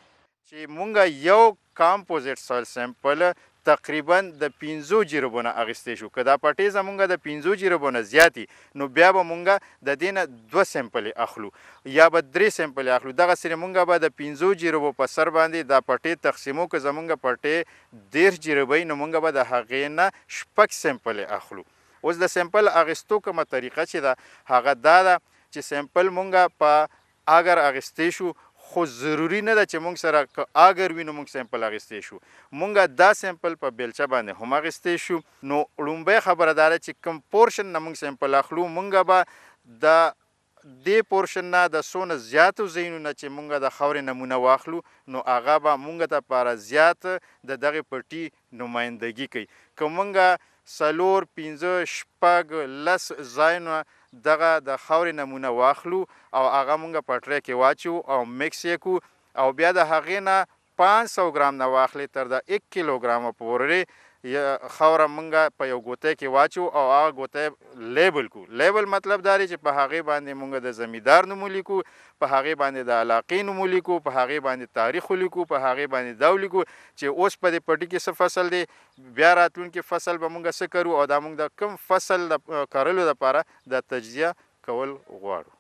چې مونږ یو کامپوزیټ سویل سیمپل تقریبا د 15 جریبو نه اخیستی شو. که دا پټې زمونږ د 15 جریبو نه زیاتي نو بیا به مونږ د دې نه 2 سیمپلې اخلو یا به 3 سیمپلې اخلو. دغسې مونږ به د 15 جریبو په سر باندې دا پټې تقسیمو. که زمونږ پټې 10 جریبۍ نو مونږ به د هغې نه 6 سیمپلې اخلو. اوس د سیمپل اخیستو کومه طریقه چې ده هغه دا ده چې سیمپل مونږ په اگر اخیستی شو خو ضروری نه ده چې مونږ سره که اگر وي نو مونږ سیمپل اخیستی شو. مونږ دا سیمپل په بیلچه باندې هم اخیستی شو. نو لومبۍ خبره دا ده چې کوم پورشن نه مونږ سیمپل اخلو مونږ به د دې پورشن نه د څونه زیاتو ځایونو نه چې مونږ د خاورې نمونه واخلو نو هغه به مونږ ته لپاره زیات د دغې پټي نمایندګي کوي. که مونږ 4 5 6 10 ځایونه دغه د خاورې نمونه واخلو او هغه مونږ په ټرې کې واچو او میکس یې کړو او بیا د هغې نه 500 ګرام نه واخلې تر د 1 کیلوګرامه پورې خاوره مونږ په یو ګوتۍ کې واچو او هغه ګوتۍ لیبل کو. لیبل مطلب دا دی چې په هغې باندې مونږ د زمیندار نوم ولیکو، په هغې باندې د علاقې نوم ولیکو، په هغې باندې تاریخ ولیکو، په هغې باندې دا ولیکو چې اوس په دې پټي کې څه فصل دی، بیا راتلونکي فصل به مونږ څه کرو او دا مونږ د کوم فصل د کرلو دپاره د تجزیه کول غواړو.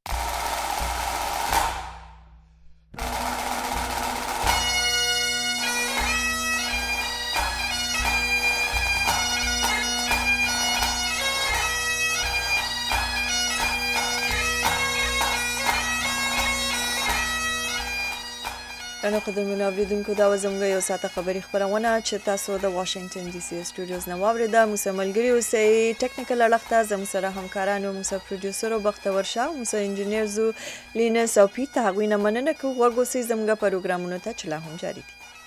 نو قدرمنو اوریدونکو دا زموږ یو ساعته خبري خبرونه چې تاسو د واشنگټن ډي سي سټوډیوز نه واوریده. موږ ملګري اوسئ ټیکنیکل اړخ ته زموږ سره همکارانو، موږ پروډوسر بختور شاه، موږ انجینیر زو لینس او پیټ هغوی نه مننه کوو. غوږ اوسئ زموږ پروګرامونو ته چې لا هم جاري دي.